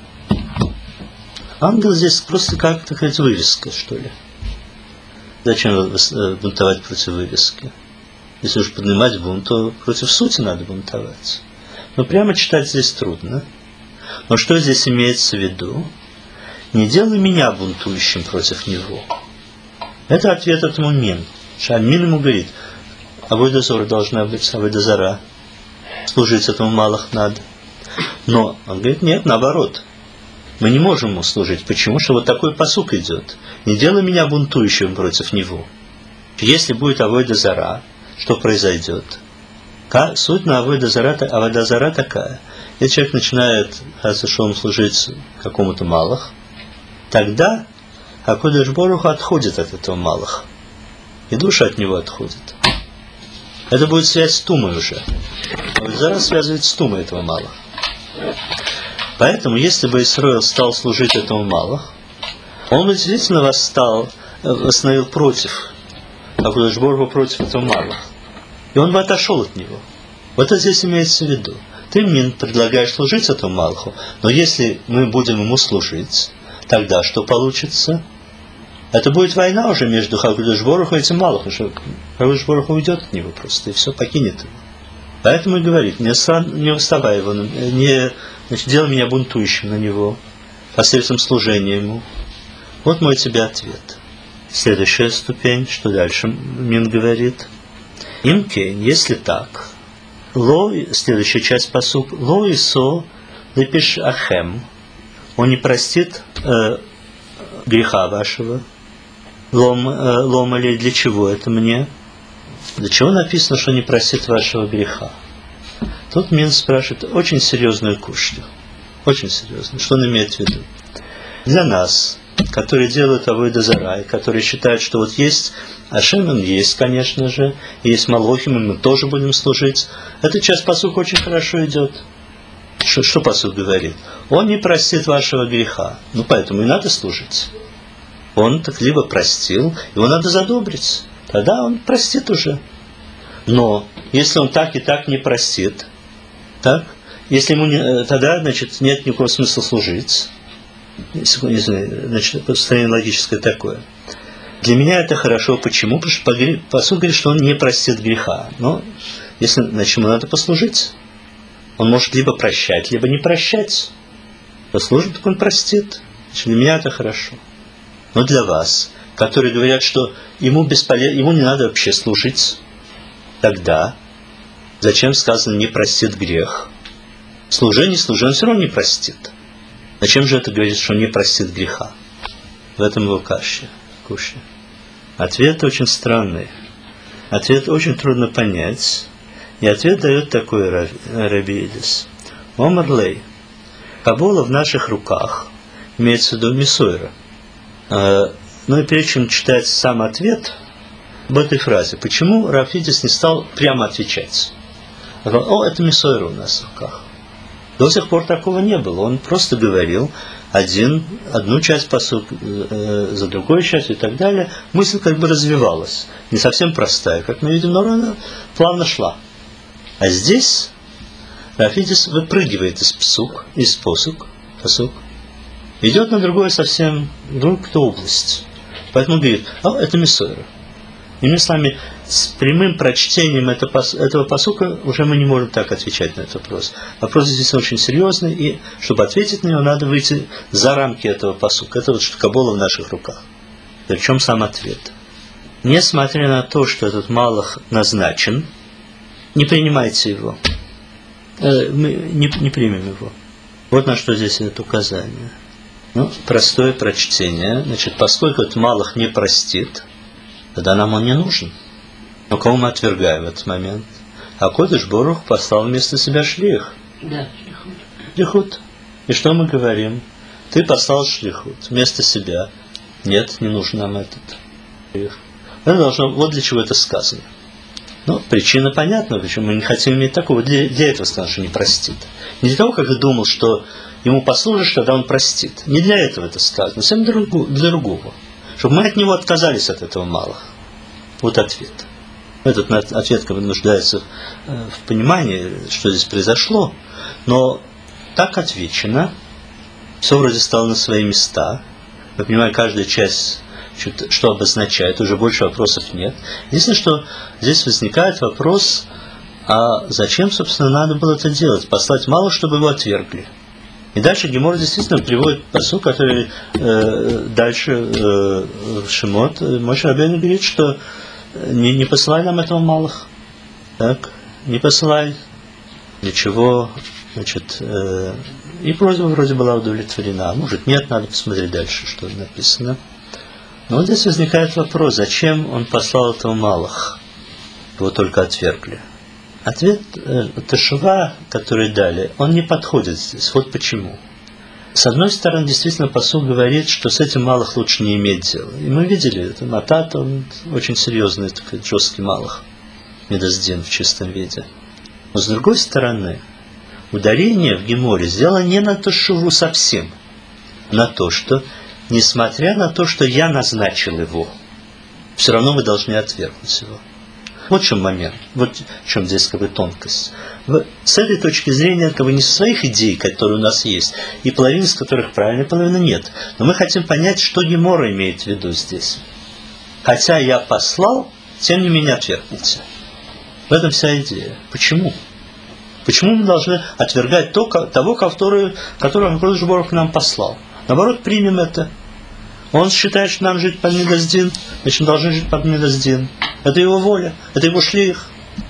Ангел здесь просто как, так сказать, вывеска, что ли. Зачем бунтовать против вывески? Если уж поднимать бунт, то против сути надо бунтовать. Но прямо читать здесь трудно. Но что здесь имеется в виду? Не делай меня бунтующим против него. Это ответ этому Мин. Мин ему говорит, авойда зора должна быть, авойда зора. Служить этому малых надо. Но он говорит, нет, наоборот. Мы не можем ему служить. Почему? Что вот такой пасук идет. Не делай меня бунтующим против него. Если будет авойда зара, что произойдет? Суть на авойда зара, авойда зара такая. Если человек начинает, кажется, что он служить какому-то малых, тогда Кодеш Борух отходит от этого малых. И душа от него отходит. Это будет связь с тумой уже. Авойда зара связывает с тумой этого малых. Поэтому, если бы Исроил стал служить этому малых, он бы действительно восстал, восстановил против, а Кодеш Борух против этого малых. И он бы отошел от него. Вот это здесь имеется в виду. Ты мне предлагаешь служить этому Малаху, но если мы будем ему служить, тогда что получится? Это будет война уже между Хакадош Барух и этим Малахом, что Хакадош Барух уйдет от него просто, и все, покинет его. Поэтому и говорит, не, не выставай его, не, значит, делай меня бунтующим на него, посредством служения ему. Вот мой тебе ответ. Следующая ступень, что дальше Мин говорит. Имкейн, если так, ло, следующая часть пасук, ло и со лепиш ахем, он не простит э, греха вашего. Лом, э, ломали, для чего это мне? Для чего написано, что не простит вашего греха? Тут Мин спрашивает очень серьезную кушлю. Очень серьезную. Что он имеет в виду? Для нас, которые делают авойда зара, которые считают, что вот есть Ашем, он есть, конечно же, есть Малохим, и мы тоже будем служить. Эта часть пасука очень хорошо идет. Что, что пасук говорит? Он не простит вашего греха. Ну, поэтому и надо служить. Он так либо простил, его надо задобрить. Тогда он простит уже. Но если он так и так не простит, так, если ему не, тогда, значит, нет никакого смысла служить. Не знаю, значит, построение логическое такое. Для меня это хорошо. Почему? Потому что пасук говорит, что он не простит греха. Но если, значит, ему надо послужить. Он может либо прощать, либо не прощать. Послужит, так он простит. Значит, для меня это хорошо. Но для вас, которые говорят, что ему бесполезно, ему не надо вообще служить, тогда зачем сказано «не простит грех»? Служение, служение, он все равно не простит. Зачем же это говорит, что не простит греха? В этом его каще, куще. Ответ очень странный. Ответ очень трудно понять. И ответ дает такой Раби Илис. Омар лей. Кабола в наших руках, имеется в виду Мисойра. Ну и прежде чем читать сам ответ об этой фразе, почему Рав Идис не стал прямо отвечать? Он сказал, о, это Мисойра у нас в руках. До сих пор такого не было. Он просто говорил один, одну часть пасук э, за другой часть и так далее. Мысль как бы развивалась. Не совсем простая, как мы видим, но она плавно шла. А здесь Рав Идис выпрыгивает из псук, из посук, пасук, идет на другую совсем, другую область. Поэтому говорит, а, это Мисойра. И мы с вами с прямым прочтением этого пасука уже мы не можем так отвечать на этот вопрос. Вопрос здесь очень серьезный, и чтобы ответить на него, надо выйти за рамки этого пасука. Это вот что Кабола в наших руках. И в чем сам ответ? Несмотря на то, что этот Малах назначен, не принимайте его. Мы не, не примем его. Вот на что здесь это указание. Ну, простое прочтение. Значит, поскольку этот Малах не простит, тогда нам он не нужен. Но кого мы отвергаем в этот момент? А Кодеш Борух послал вместо себя шлих. Да, шлихут. Шлихут. И что мы говорим? Ты послал шлихут вместо себя. Нет, не нужен нам этот шлих. Это должно, вот для чего это сказано. Ну, причина понятна, почему мы не хотим иметь такого. Для, для этого сказано, что не простит. Не для того, как ты думал, что ему послужишь, тогда он простит. Не для этого это сказано, совсем для, для другого. Чтобы мы от него отказались, от этого Малаха. Вот ответ. Этот ответ как бы нуждается в понимании, что здесь произошло. Но так отвечено, все вроде стало на свои места. Мы понимаем, каждая часть, что обозначает, уже больше вопросов нет. Единственное, что здесь возникает вопрос, а зачем, собственно, надо было это делать? Послать мало, чтобы его отвергли. И дальше Гемор действительно приводит пасук, который э, дальше э, Шимот, Моше Рабейну говорит, что не, не посылай нам этого Малаха. Так, не посылай. Для чего? Значит, э, и просьба вроде была удовлетворена. Может, нет, надо посмотреть дальше, что написано. Но вот здесь возникает вопрос, зачем он послал этого Малаха? Его только отвергли. Ответ э, Тешува, который дали, он не подходит здесь. Вот почему. С одной стороны, действительно, пасук говорит, что с этим Малах лучше не иметь дела. И мы видели это. Матат, он очень серьезный, такой жесткий Малах. Медаздин в чистом виде. Но с другой стороны, ударение в Геморе сделано не на Тешуву совсем. На то, что, несмотря на то, что я назначил его, все равно вы должны отвергнуть его. Вот в чем момент, вот в чем здесь как бы тонкость. С этой точки зрения, как бы не со своих идей, которые у нас есть, и половина из которых правильная, половина нет. Но мы хотим понять, что Гемора имеет в виду здесь. Хотя я послал, тем не менее отвергните. В этом вся идея. Почему? Почему мы должны отвергать то, того, которого Акодош Барух нам послал? Наоборот, примем это. Он считает, что нам жить по Мидаздин, значит, мы должны жить по Мидаздин. Это его воля, это его шлих.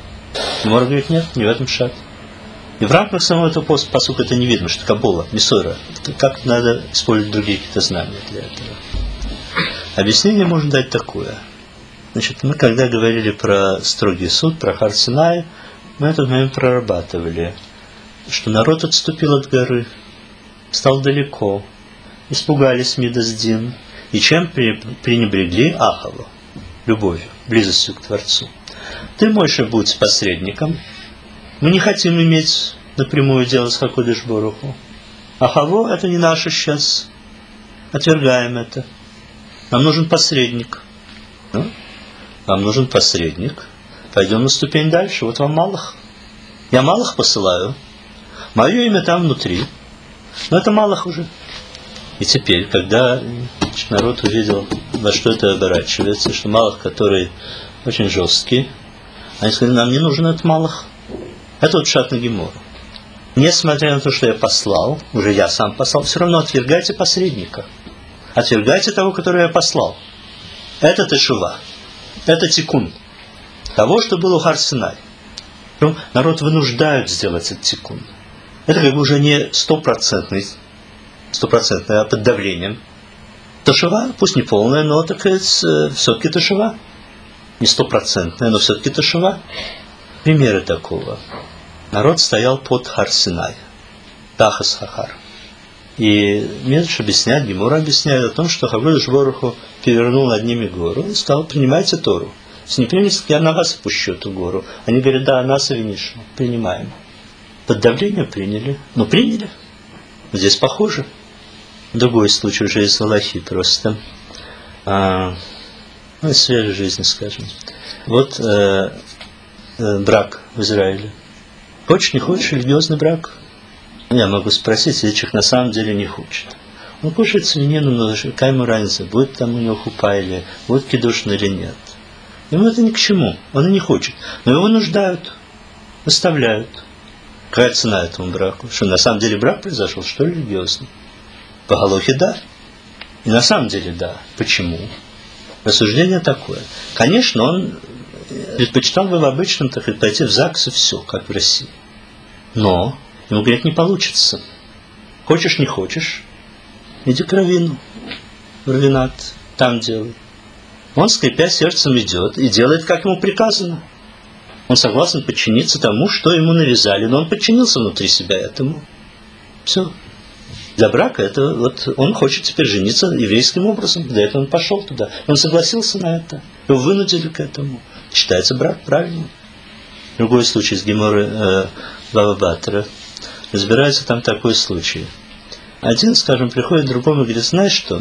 Гемора говорит, нет, не в этом шаг. И в рамках самого этого посука это не видно, что Кабула, Мисойра. Как надо использовать другие какие-то знания для этого. Объяснение можно дать такое. Значит, мы когда говорили про строгий суд, про Хар Синай, мы этот момент прорабатывали, что народ отступил от горы, стал далеко, испугались Мидаздин, и чем пренебрегли Ахаву, любовью, близостью к Творцу. Ты, Мойше, будь посредником. Мы не хотим иметь напрямую дело с Акодош Баруху. Ахаво – это не наше сейчас. Отвергаем это. Нам нужен посредник. Ну, нам нужен посредник. Пойдем на ступень дальше. Вот вам Малах. Я Малах посылаю. Мое имя там внутри. Но это Малах уже. И теперь, когда народ увидел, во что это оборачивается, что Малах, который очень жесткий, они сказали, нам не нужен этот Малах. Это вот шат на Гемору. Несмотря на то, что я послал, уже я сам послал, все равно отвергайте посредника. Отвергайте того, которого я послал. Это тешува. Это тикун. Того, что было у Хар Синай. Народ вынуждают сделать этот тикун. Это как бы уже не стопроцентный, стопроцентный, а под давлением. Тешува, пусть не полная, но так все-таки тешува. Не стопроцентная, но все-таки тешува. Примеры такого. Народ стоял под Хар Синай. Тахас Хахар. И Медраш объясняет, Гемора объясняет о том, что Акодош Баруху перевернул над ними гору и сказал, принимайте Тору. Если не примете, я на вас опущу эту гору. Они говорят, да, нас и винишь. Принимаем. Под давлением приняли. Ну, приняли. Здесь похоже. Другой случай уже из Галахи просто. А, ну, из свежей жизни, скажем. Вот э, э, брак в Израиле. Хочешь, не хочешь, религиозный брак? Я могу спросить, если человек на самом деле не хочет. Он кушает свинину, но какая ему разница, будет там у него хупа или будет кидушин или нет. Ему это ни к чему, он и не хочет. Но его нуждают, заставляют. Какая цена этому браку? Что на самом деле брак произошел, что религиозный? По Галохе да. И на самом деле да. Почему? Рассуждение такое. Конечно, он предпочитал бы в обычном, так сказать, пойти в ЗАГС и все, как в России. Но ему говорят, не получится. Хочешь, не хочешь, иди к раввину, в раввинат, там делай. Он, скрипя сердцем, идет и делает, как ему приказано. Он согласен подчиниться тому, что ему навязали, но он подчинился внутри себя этому. Все. Для брака это вот он хочет теперь жениться еврейским образом. Для этого он пошел туда. Он согласился на это. Его вынудили к этому. Считается брак правильным. Другой случай с Геморы э, Баба Батра. Разбирается там такой случай. Один, скажем, приходит к другому и говорит, знаешь что,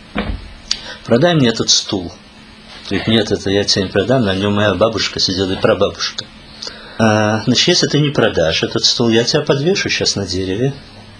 продай мне этот стул. Говорит, нет, это я тебе не продам, на нем моя бабушка сидела и прабабушка. А, значит, если ты не продашь этот стул, я тебя подвешу сейчас на дереве.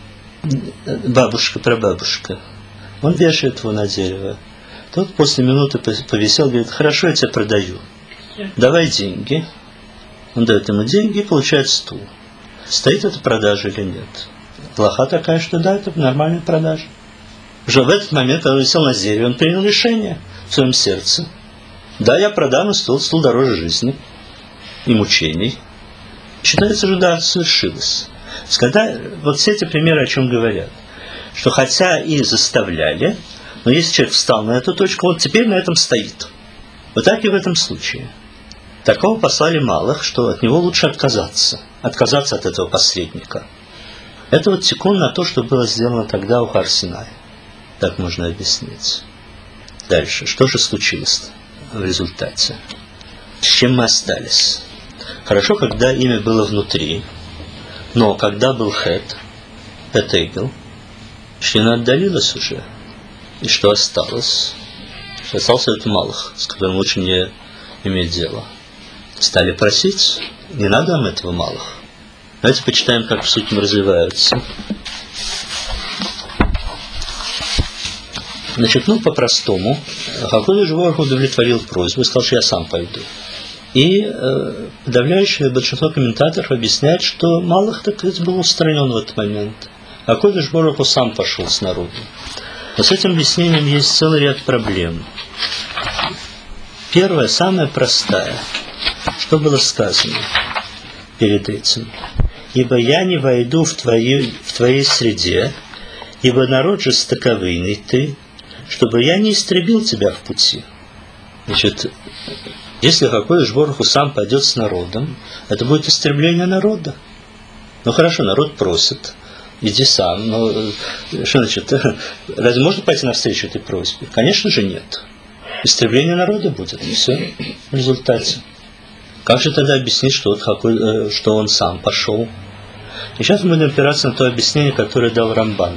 Бабушка, прабабушка. Он вешает его на дерево. Тот после минуты повисел, говорит, хорошо, я тебя продаю. Давай деньги. Он дает ему деньги и получает стул. Стоит эта продажа или нет? Плоха такая, что да, это нормальная продажа. Уже в этот момент, когда он висел на дереве, он принял решение в своем сердце. Да, я продам стул, стул дороже жизни и мучений. Считается же, да, совершилось. Когда вот все эти примеры о чем говорят, что хотя и заставляли, но если человек встал на эту точку, он теперь на этом стоит. Вот так и в этом случае. Такого послали малых, что от него лучше отказаться. Отказаться от этого посредника. Это вот тикун на то, что было сделано тогда у Хар Синай. Так можно объяснить. Дальше. Что же случилось в результате? С чем мы остались? Хорошо, когда имя было внутри, но когда был хет, хет-эгел, члена отдалилась уже. И что осталось? Остался этот малых, с которым лучше не иметь дела. стали просить, не надо нам этого малых. Давайте почитаем, как псуким развиваются. Значит, ну, по-простому, Хакодыш Барух Ху удовлетворил просьбу и сказал, что я сам пойду. И э, подавляющее большинство комментаторов объясняет, что Малах, так сказать, был устранен в этот момент. Хакодыш Барух Ху сам пошел с народом. Но с этим объяснением есть целый ряд проблем. Первая, самая простая. Что было сказано перед этим? «Ибо я не войду в, твою, в твоей среде, ибо народ жестоковыйный ты, чтобы я не истребил тебя в пути». Значит, если Хакодыш Барух Ху сам пойдет с народом, это будет истребление народа. Ну хорошо, народ просит, иди сам. Но что значит, разве можно пойти навстречу этой просьбе? Конечно же нет. Истребление народа будет, и все в результате. Как же тогда объяснить, что, вот Хакодыш, что он сам пошел? И сейчас мы будем опираться на то объяснение, которое дал Рамбан.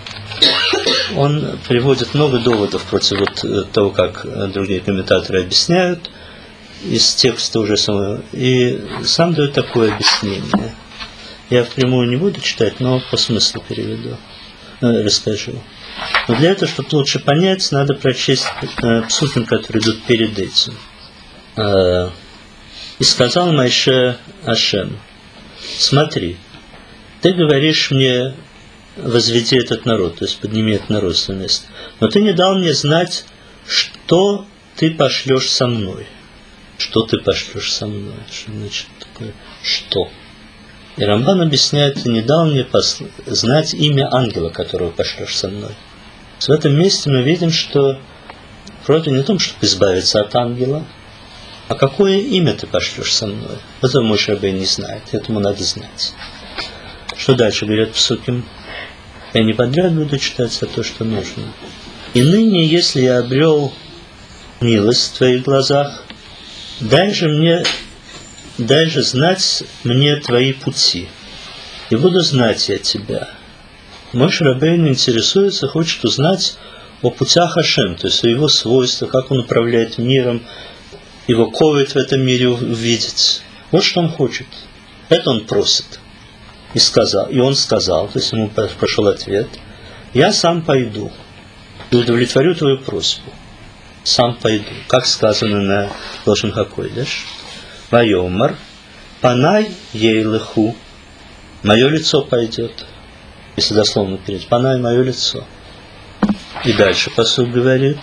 Он приводит много доводов против вот того, как другие комментаторы объясняют из текста уже самого, и сам дает такое объяснение. Я впрямую не буду читать, но по смыслу переведу, расскажу. Но для этого, чтобы лучше понять, надо прочесть псуким, которые идут перед этим. «И сказал Моше Ашем: смотри, ты говоришь мне, возведи этот народ, то есть подними этот народ с места, но ты не дал мне знать, что ты пошлешь со мной». Что ты пошлешь со мной? Что значит такое «что»? И Рамбан объясняет, ты не дал мне посл... знать имя ангела, которого пошлешь со мной. В этом месте мы видим, что просьба не в том, чтобы избавиться от ангела, а какое имя ты пошлешь со мной. Это Моше Рабейну не знает, этому надо знать. Что дальше говорят псуким? Я не подряд буду читать, а то, что нужно. «И ныне, если я обрел милость в твоих глазах, дай же мне, дай же знать мне твои пути, и буду знать я тебя». Моше Рабейну интересуется, хочет узнать о путях Ашем, то есть о его свойствах, как он управляет миром, его ковид в этом мире увидеть. Вот что он хочет. Это он просит. И сказал, и он сказал, то есть ему пошел ответ: я сам пойду и удовлетворю твою просьбу. Сам пойду. Как сказано на Лошон ха-Койдеш: Вайомар панай ейлеху, мое лицо пойдет. Если дословно перевести, панай мое лицо. И дальше пасук говорит,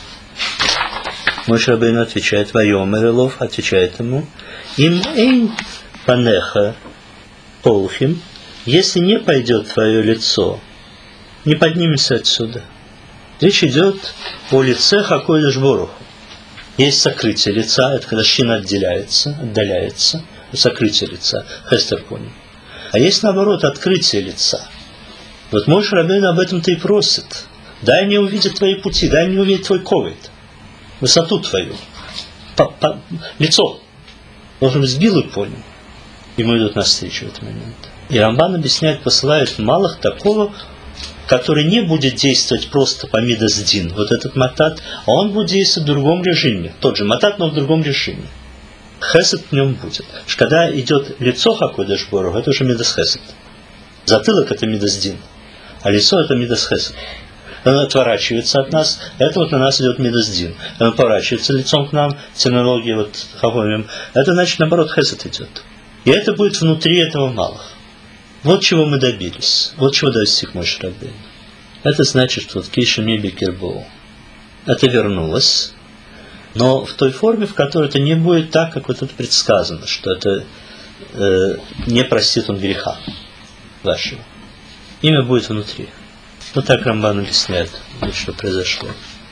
Моше Рабейну отвечает, Вайомар Элов отвечает ему: им эйн панеха полхим, если не пойдет твое лицо, не поднимемся отсюда. Речь идет о лице Хакодыш Барух Ху. Есть сокрытие лица, это когда шхина отделяется, отдаляется, сокрытие лица, хестер поним. А есть наоборот открытие лица. Вот Моше Рабейну об этом-то и просит. Дай мне увидеть твои пути, дай мне увидеть твой ковид, высоту твою, по, по, лицо. Должен быть сбил и понял. Ему идут навстречу в этот момент. И Рамбан объясняет, посылает малых такого, который не будет действовать просто по мидас дин, вот этот матат, а он будет действовать в другом режиме. Тот же матат, но в другом режиме. Хесед в нем будет. Что когда идет лицо Хакодыш Барух Ху, это уже мидас хесед. Затылок это мидас дин, а лицо это мидас хесед. Он отворачивается от нас, это вот на нас идет мидас дин. Он поворачивается лицом к нам, терминология вот хахомим, это значит наоборот хесед идет. И это будет внутри этого малых. Вот чего мы добились. Вот чего достиг Моше Рабейну. Это значит, что вот Киша Миби Кирбоу. Это вернулось, но в той форме, в которой это не будет так, как вот тут предсказано, что это э, не простит он греха вашего. Имя будет внутри. Вот так Рамбан объясняет, что произошло.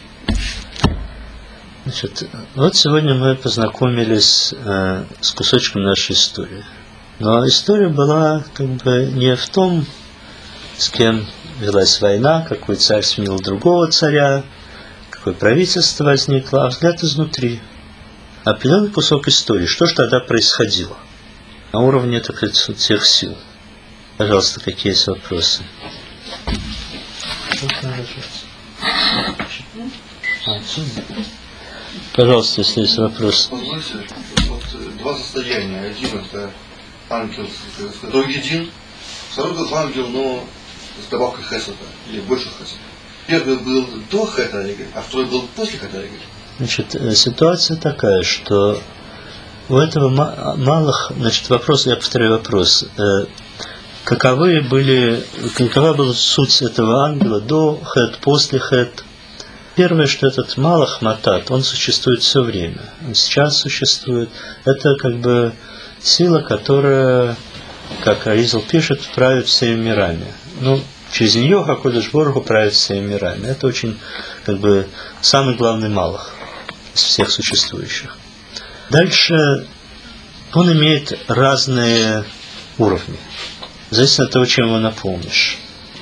Значит, вот сегодня мы познакомились э, с кусочком нашей истории. Но история была как бы не в том, с кем велась война, какой царь сменил другого царя, какое правительство возникло, а взгляд изнутри. Определенный кусок истории. Что же тогда происходило на уровне, так сказать, тех сил? Пожалуйста, какие есть вопросы? Пожалуйста, если есть вопрос. два состояния. Один это ангел, который един, второй был ангел, но с добавкой хесада, или больше хесада. Первый был до хета, а второй был после хета. Значит, ситуация такая, что у этого малых, значит, вопрос, я повторяю вопрос, э, каковы были, какова была суть этого ангела до хет, после хет? Первое, что этот малах матат, он существует все время, он сейчас существует, это как бы сила, которая, как Аризал пишет, правит всеми мирами. Ну, через нее Хакодыш Борху правит всеми мирами. Это очень, как бы, самый главный малах из всех существующих. Дальше он имеет разные уровни, в зависимости от того, чем его наполнишь.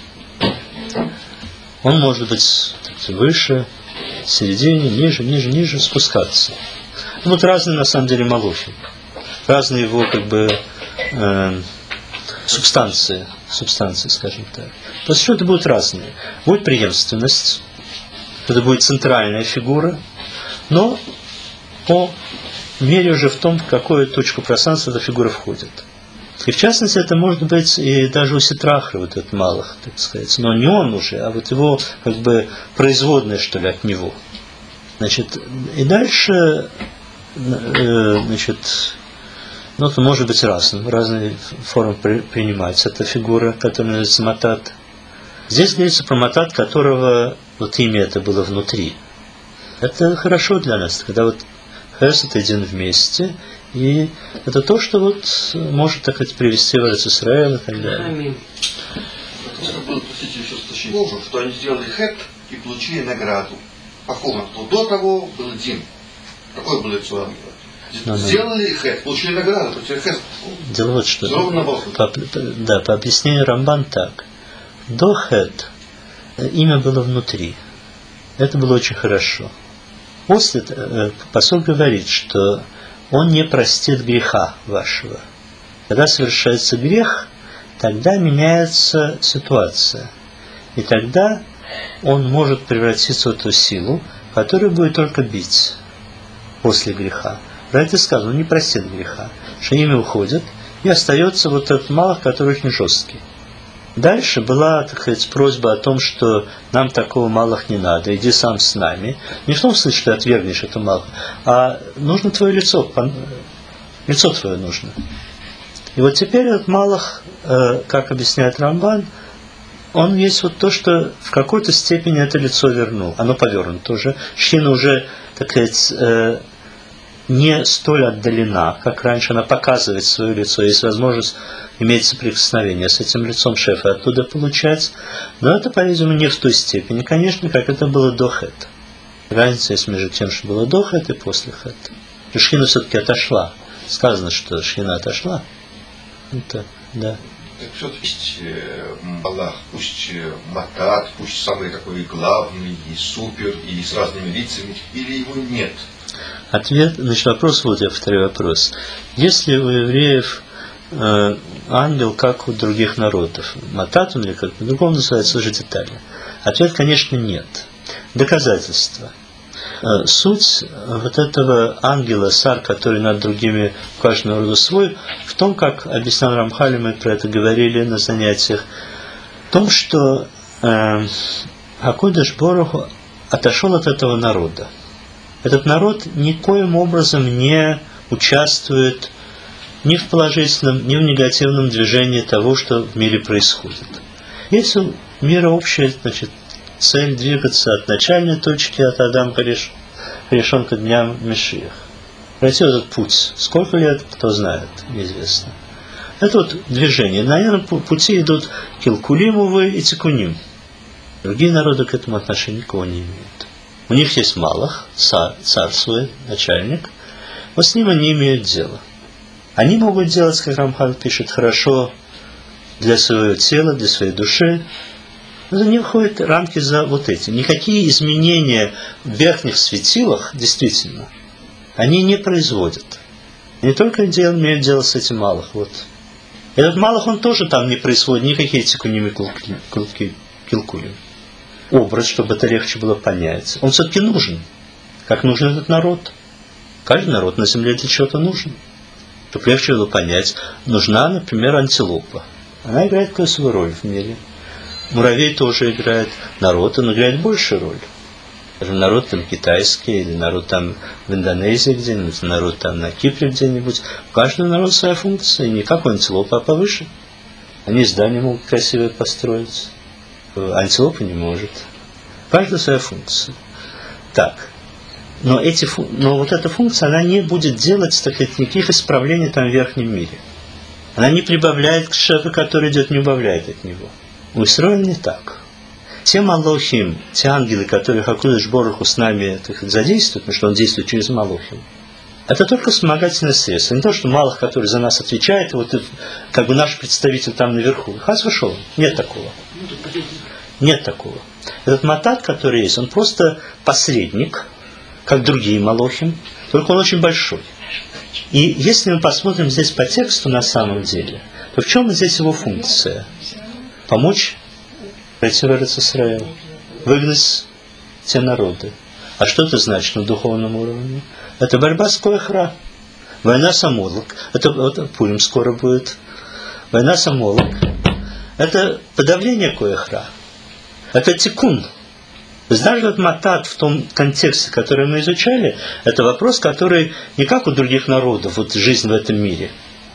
Он может быть выше, в середине, ниже, ниже, ниже спускаться. Ну, вот разные на самом деле малухи, разные его как бы э, субстанции, субстанции, скажем так. То есть это будут разные. Будет преемственность, это будет центральная фигура, но по мере уже в том, в какую точку пространства эта фигура входит. И в частности, это может быть и даже у Ситрахра, вот этот малых, так сказать. Но не он уже, а вот его как бы производное, что ли, от него. Значит, и дальше, э, значит, ну, это может быть разным, разные формы при, принимаются. Это фигура, которая называется матат. Здесь говорится про матат, которого вот имя это было внутри. Это хорошо для нас, когда вот хесед один вместе, и это то, что вот может, так сказать, привести в Эрец-Исраэль и так далее. Это было, простите, еще стащить, что они сделали хет и получили награду. Похоже, что до того был Дин. Какое было лицо ангела? Ну, сделали да. Хет, получили награду, получили хет. Дело вот что. По, да, по объяснению Рамбан так. До хет имя было внутри. Это было очень хорошо. После посол говорит, что он не простит греха вашего. Когда совершается грех, тогда меняется ситуация. И тогда он может превратиться в эту силу, которая будет только бить после греха. Про это сказано, он не простит греха. Что имя уходит, и остается вот этот малах, который очень жесткий. Дальше была, так сказать, просьба о том, что нам такого малых не надо, иди сам с нами. Не в том смысле, что ты отвергнешь это малых, а нужно твое лицо, лицо твое нужно. И вот теперь этот малах, как объясняет Рамбан, он есть вот то, что в какой-то степени это лицо вернул. Оно повернуто уже. Шхина уже, так сказать, не столь отдалена, как раньше. Она показывает свое лицо. Есть возможность иметь соприкосновение с этим лицом шефа, оттуда получать. Но это, по-видимому, не в той степени, конечно, как это было до хэта. Разница есть между тем, что было до хэта и после хэта. Шхина все-таки отошла. Сказано, что Шхина отошла. Это, да. Так все-таки Малах, пусть матат, пусть самый такой главный и супер, и с разными лицами, или его нет? Ответ, значит, вопрос, вот я повторю вопрос. Если у евреев э, ангел, как у других народов, матат он или как по-другому называется, уже детально. Ответ, конечно, нет. Доказательства. Э, суть вот этого ангела, сар, который над другими, у каждого народа свой, в том, как объяснял Рамхаль, мы про это говорили на занятиях, в том, что э, Акодеш Боруху отошел от этого народа. Этот народ никоим образом не участвует ни в положительном, ни в негативном движении того, что в мире происходит. Есть у мира общая, значит, цель двигаться от начальной точки, от Адама решен ко дням Мешиах. Пройти этот путь. Сколько лет, кто знает, неизвестно. Это вот движение. Наверное, по пути идут Килкулим, увы, и Тикуним. Другие народы к этому отношения никого не имеют. У них есть Малах, царь, царь свой, начальник. Вот с ним они имеют дело. Они могут делать, как Рамхаль пишет, хорошо для своего тела, для своей души. Но не выходят рамки за вот эти. Никакие изменения в верхних светилах, действительно, они не производят. Не только дел, имеют дело с этим Малах. Вот. Этот Малах, он тоже там не производит никакие тикуними килкулим. Образ, чтобы это легче было понять. Он все-таки нужен, как нужен этот народ. Каждый народ на земле для чего-то нужен. Чтобы легче было понять, нужна, например, антилопа. Она играет какую-то роль в мире. Муравей тоже играет. Народ, он играет большую роль. Народ там китайский, или народ там в Индонезии где-нибудь, народ там на Кипре где-нибудь. У каждого народа своя функция, и не как у антилопы, а повыше. Они здания могут красивые построить. Антилопа не может. Каждая своя функция. Так. Но, эти, но вот эта функция, она не будет делать, так сказать, никаких исправлений там в верхнем мире. Она не прибавляет к человеку, который идет, не убавляет от него. Устроено не так. Те малохим, те ангелы, которые Хакодыш Боруху с нами так сказать, задействуют, потому что он действует через малохим, это только вспомогательное средство. Не то, что Малах, который за нас отвечает, вот как бы наш представитель там наверху. Хас вышел. Нет такого. Нет такого. Этот матат, который есть, он просто посредник, как другие малохим, только он очень большой. И если мы посмотрим здесь по тексту на самом деле, то в чем здесь его функция? Помочь пройти в Эрец Исраэль, выгнать те народы. А что это значит на духовном уровне? Это борьба с Коэх-Ра. Война с Амолок. Это вот, Пурим скоро будет. Война с Амолок. Это подавление Коэх-Ра. Это тикун. Вы знаете, вот матат в том контексте, который мы изучали, это вопрос, который не как у других народов, вот жизнь в этом мире,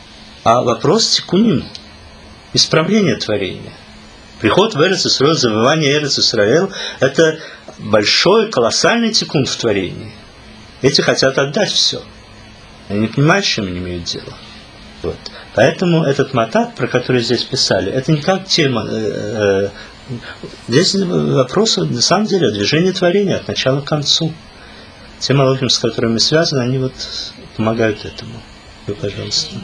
а вопрос тикуним, исправление творения. Приход в Эрец Исраэль, завоевание Эрец Исраэль – это большой, колоссальный тикун в творении. Эти хотят отдать все. Они не понимают, с чем они имеют дело. Вот. Поэтому этот матат, про который здесь писали, это не как тема. Э, э, здесь вопрос, на самом деле, о движении творения от начала к концу. Те малохим, с которыми связаны, они вот помогают этому. Вы, пожалуйста.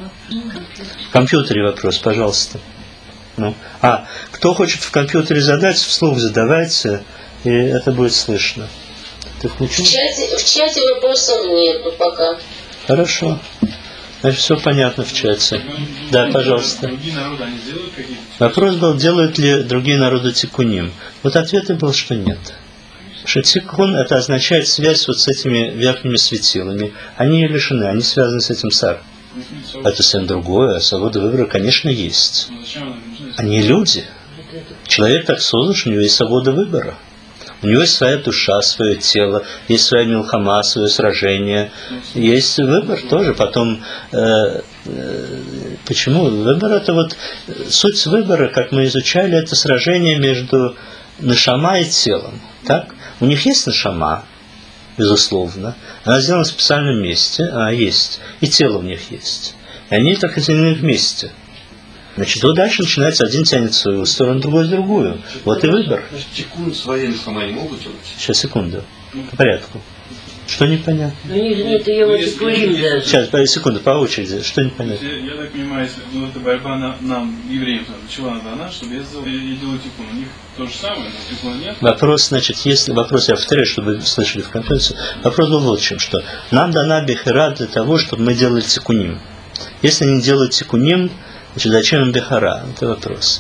В компьютере вопрос, пожалуйста. Ну. А, кто хочет в компьютере задать, вслух задавайте, и это будет слышно. Ты включил? В чате, в чате вопросов нету пока. Хорошо. Значит, все понятно в чате. Да, пожалуйста. Другие народы, они делают какие-то... Вопрос был, делают ли другие народы тикуним. Вот ответ был, что нет. Что тикун, это означает связь вот с этими верхними светилами. Они не лишены, они связаны с этим сар. Это совсем другое. Свобода выбора, конечно, есть. Они люди. Человек так создан, что у него есть свобода выбора. У него есть своя душа, свое тело, есть своя милхама, свое сражение, есть выбор тоже. Потом, э, э, почему выбор? Это вот суть выбора, как мы изучали, это сражение между нешама и телом. Так? У них есть нешама, безусловно. Она сделана в специальном месте, она есть, и тело у них есть. И они так изменены вместе. Значит, вот дальше начинается, один тянет в свою сторону, другой в другую. Вот и выбор. Тикун своей нешама не могут делать? Сейчас, секунду. По порядку. Что непонятно? У них нет его тикуним даже. Сейчас, по секунду, по очереди. Что непонятно? Я, я так понимаю, если ну, эта борьба на, нам, евреям, для чего она дана, чтобы я сделал, я, я делаю тикун. У них то же самое, но тикуна нет. Вопрос, значит, если вопрос, я повторяю, чтобы вы слышали в конференции, вопрос был вот в чем, что нам дана бехера для того, чтобы мы делали тикуним. Если они делают тикуним, значит, зачем им бехара? Это вопрос.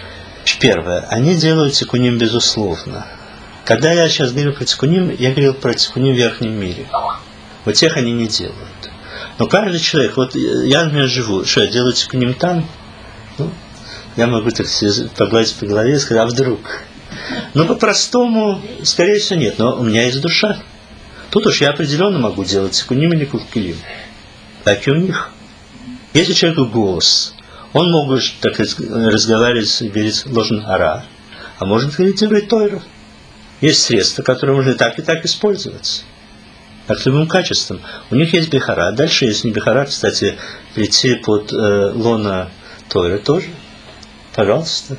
Первое. Они делают тикуним безусловно. Когда я сейчас говорил про тикуним, я говорил про тикуним в верхнем мире. Вот тех они не делают. Но каждый человек, вот я, например, живу, что я делаю тикуним там, ну, я могу так погладить по голове и сказать, а вдруг? Но по-простому, скорее всего, нет. Но у меня есть душа. Тут уж я определенно могу делать тикуним или кулкилим. Так и у них. Если человеку голос, он может так разговаривать и говорить ложен ара, а может говорить и тойра. Есть средства, которые можно и так, и так использовать. Так с любым качеством. У них есть бихара. Дальше есть не бихара, кстати, прийти под э, лона тойра тоже. Пожалуйста.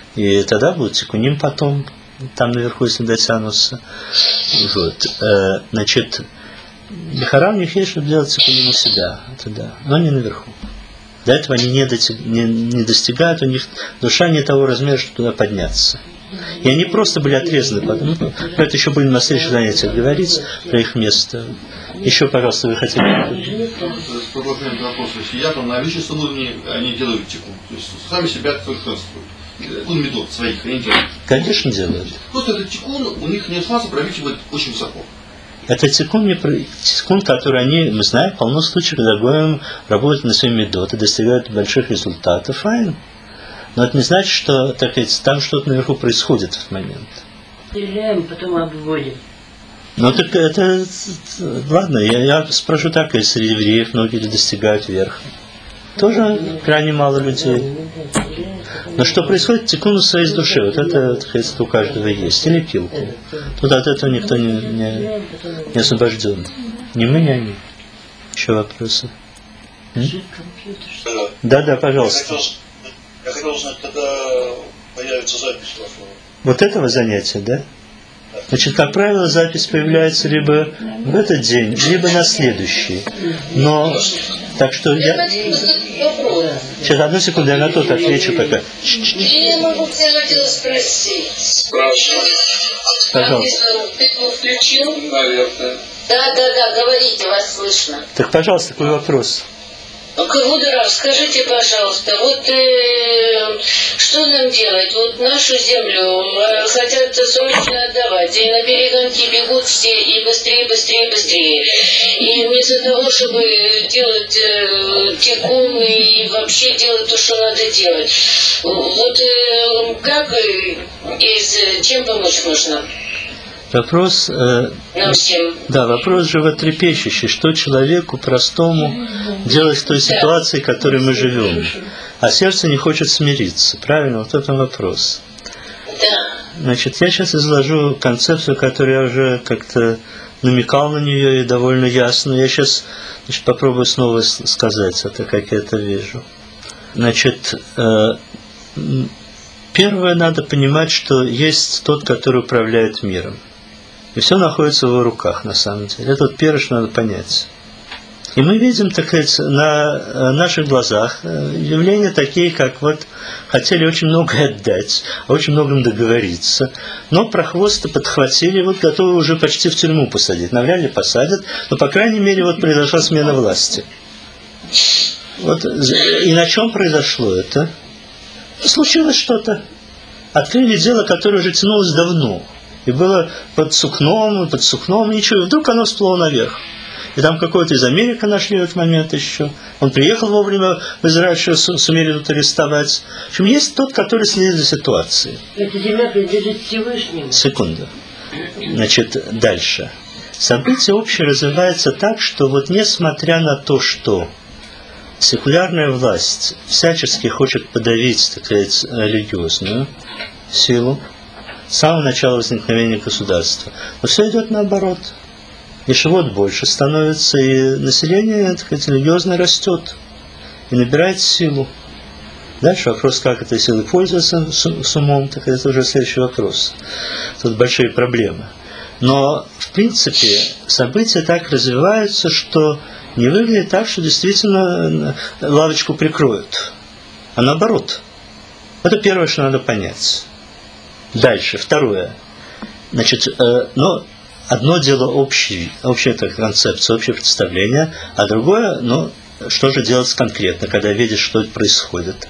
И тогда будет тикуним потом, там наверху, если дотянутся. Вот. Э, значит, бихара у них есть, чтобы делать тикуним у себя. Это да. Но не наверху. До этого они не, дотяг... не, не достигают, у них душа не того размера, чтобы туда подняться. И они просто были отрезаны. Потому... Про это еще будем на следующих занятиях говорить, про их место. Еще, пожалуйста, вы хотели... С продолжением вопроса. Если я там на личностном уровне, они делают тикун. То есть сами себя совершенствуют. Он метод своих, они делают. Конечно, делают. Просто этот тикун, у них нет шанса проличивать очень высоко. Это тикун, тикун, который они, мы знаем, полно случаев, когда гоем работают на свои медоты, достигают больших результатов, файн. Но это не значит, что, так сказать, там что-то наверху происходит в этот момент. Стреляем, потом обводим. Ну так это, ладно, я, я спрошу так, и среди евреев многие достигают верха. Тоже крайне мало людей. Но что происходит, тикун из души, вот это, так сказать, у каждого есть. Или пилку. Тут от этого никто не, не, не освобожден. Ни мы, ни они. Еще вопросы? Да, да, пожалуйста. Я хотел узнать, когда появится запись вашего. Вот этого занятия, да? Значит, как правило, запись появляется либо в этот день, либо на следующий. Но, так что я... Сейчас, одну секунду, я на тот отвечу пока. Я могу хотела спросить. Спрашивай. Пожалуйста. Ты его включил? Наверное. Да, да, да, говорите, вас слышно. Так, пожалуйста, такой вопрос. Кавударов, скажите, пожалуйста, вот э, что нам делать? Вот нашу землю э, хотят срочно отдавать, и на перегонки бегут все, и быстрее, быстрее, быстрее. И вместо того, чтобы делать э, тикун и вообще делать то, что надо делать, вот э, как и с чем помочь можно? Вопрос, э, Нам всем. да, вопрос животрепещущий, что человеку простому делать в той ситуации, в которой мы живем. А сердце не хочет смириться, правильно? Вот это вопрос. Да. Значит, я сейчас изложу концепцию, которую я уже как-то намекал на нее и довольно ясно. Я сейчас, значит, попробую снова сказать это, как я это вижу. Значит, э, первое, надо понимать, что есть тот, который управляет миром. И все находится в его руках, на самом деле. Это вот первое, что надо понять. И мы видим, так сказать, на наших глазах явления такие, как вот хотели очень многое отдать, очень многом договориться, но про хвост подхватили, вот готовы уже почти в тюрьму посадить. Навряд ли посадят, но, по крайней мере, вот произошла смена власти. Вот, и на чем произошло это? Случилось что-то. Открыли дело, которое уже тянулось давно. И было под сукном, под сукном, ничего. И вдруг оно всплыло наверх. И там какой-то из Америки нашли в этот момент еще. Он приехал вовремя в Израиль, что сумели тут арестовать. В общем, есть тот, который следит за ситуацией. Эта земля принадлежит Всевышнему. Секунду. Значит, дальше. Событие общее развивается так, что вот несмотря на то, что секулярная власть всячески хочет подавить, так сказать, религиозную силу с самого начала возникновения государства, но все идет наоборот. И живот больше становится, и население, так сказать, религиозно растет и набирает силу. Дальше вопрос, как этой силой пользоваться с умом, так это уже следующий вопрос. Тут большие проблемы. Но, в принципе, события так развиваются, что не выглядит так, что действительно лавочку прикроют. А наоборот. Это первое, что надо понять. Дальше, второе. Значит, э, ну, одно дело общий, общая концепция, общее представление, а другое, ну, что же делать конкретно, когда видишь, что происходит.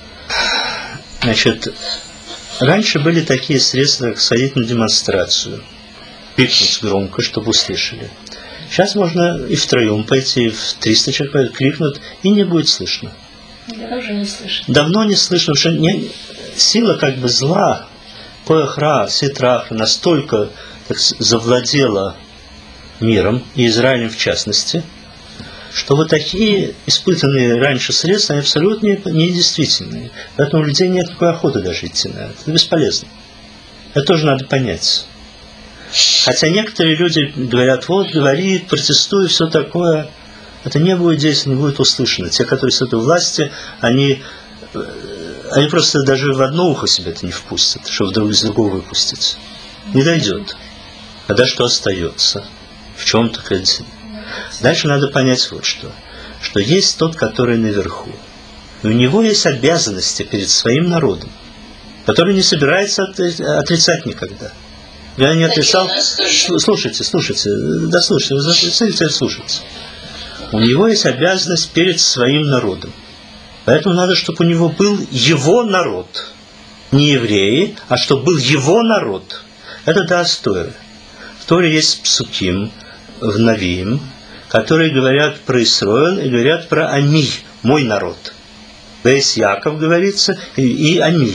Значит, раньше были такие средства, как сходить на демонстрацию, крикнуть громко, чтобы услышали. Сейчас можно и втроем пойти, и в триста человек крикнут, и не будет слышно. Я уже не слышно. Давно не слышно, что не, сила как бы зла, Коэхра, Ситрах настолько так, завладела миром, и Израилем в частности, что вот такие испытанные раньше средства, они абсолютно недействительные. Поэтому у людей нет никакой охоты даже идти на это. Это бесполезно. Это тоже надо понять. Хотя некоторые люди говорят, вот, говорит, протестует, все такое. Это не будет действовать, не будет услышано. Те, которые сидят у власти, они, они просто даже в одно ухо себе это не впустят, чтобы вдруг из другого выпустить. Не дойдет. Тогда что остается? В чем-то, кажется. Дальше надо понять вот что. Что есть тот, который наверху. И у него есть обязанности перед своим народом, который не собирается отрицать никогда. Я не отрицал. Слушайте, слушайте, да слушайте, вы слушайте, слушайте. У него есть обязанность перед своим народом. Поэтому надо, чтобы у него был его народ. Не евреи, а чтобы был его народ. Это даас Торы. В Торе есть псуким, в Навиим, которые говорят про Исроил и говорят про Ами, мой народ. Бейс Яков говорится и, и Ами.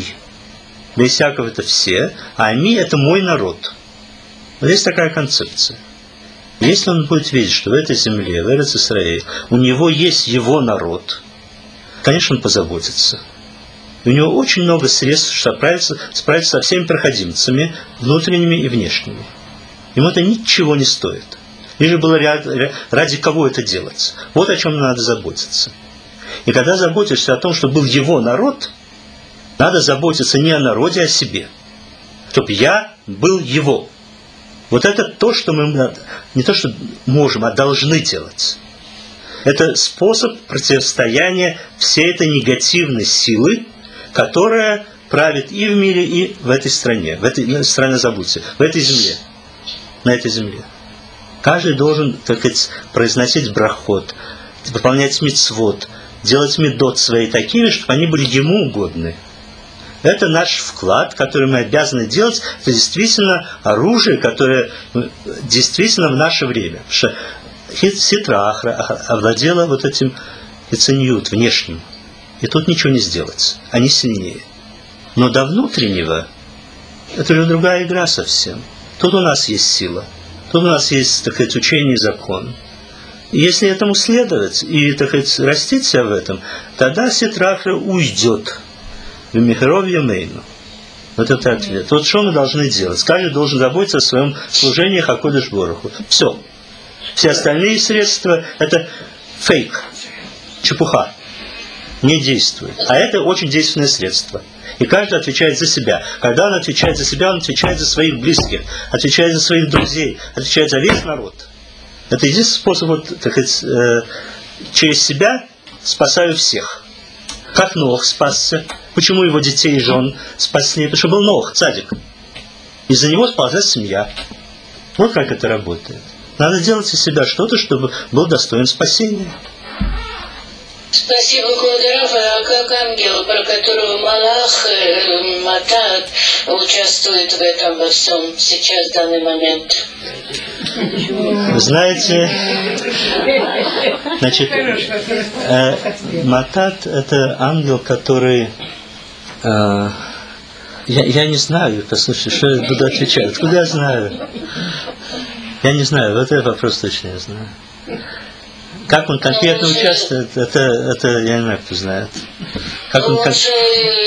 Бейс Яков это все, а Ами это мой народ. Вот есть такая концепция. Если он будет видеть, что в этой земле, в Эрец Исраэль, у него есть его народ, конечно, он позаботится. И у него очень много средств, чтобы справиться, справиться со всеми проходимцами, внутренними и внешними. Ему это ничего не стоит. Лишь же было ради кого это делать. Вот о чем надо заботиться. И когда заботишься о том, что был его народ, надо заботиться не о народе, а о себе. Чтобы я был его. Вот это то, что мы не то, что можем, а должны делать. Это способ противостояния всей этой негативной силы, которая правит и в мире, и в этой стране. В этой стране, забудьте, в этой земле. На этой земле. Каждый должен, так сказать, произносить брахот, выполнять мицвот, делать медот свои такими, чтобы они были ему угодны. Это наш вклад, который мы обязаны делать. Это действительно оружие, которое действительно в наше время. Потому что Ситра Ахра овладела вот этим эциньют внешним. И тут ничего не сделать. Они сильнее. Но до внутреннего это уже другая игра совсем. Тут у нас есть сила. Тут у нас есть, так сказать, учение и закон. И если этому следовать и, так сказать, растить себя в этом, тогда Ситра Ахра уйдет. В Михаров Ямейну. Вот это ответ. Вот что мы должны делать? Каждый должен заботиться о своем служении Хакодеш Боруху. Все. Все остальные средства это фейк, чепуха. Не действует. А это очень действенное средство. И каждый отвечает за себя. Когда он отвечает за себя, он отвечает за своих близких, отвечает за своих друзей, отвечает за весь народ. Это единственный способ, вот, так сказать, э, через себя спасаю всех. Как Нох спасся. Почему его детей и жен спасли? Потому что был Нох, цадик. Из-за него спаслась семья. Вот как это работает. Надо делать из себя что-то, чтобы был достоин спасения. Спасибо, Кударов. А как ангел, про которого Малах э, Матат участвует в этом во всем сейчас, в данный момент? Вы знаете, значит, э, Матат это ангел, который э, я, я не знаю, послушайте, что я буду отвечать. Откуда я знаю? Я не знаю, вот этот вопрос точно я знаю. Как он конкретно участвует, это, это я не знаю, кто знает. Как он, он же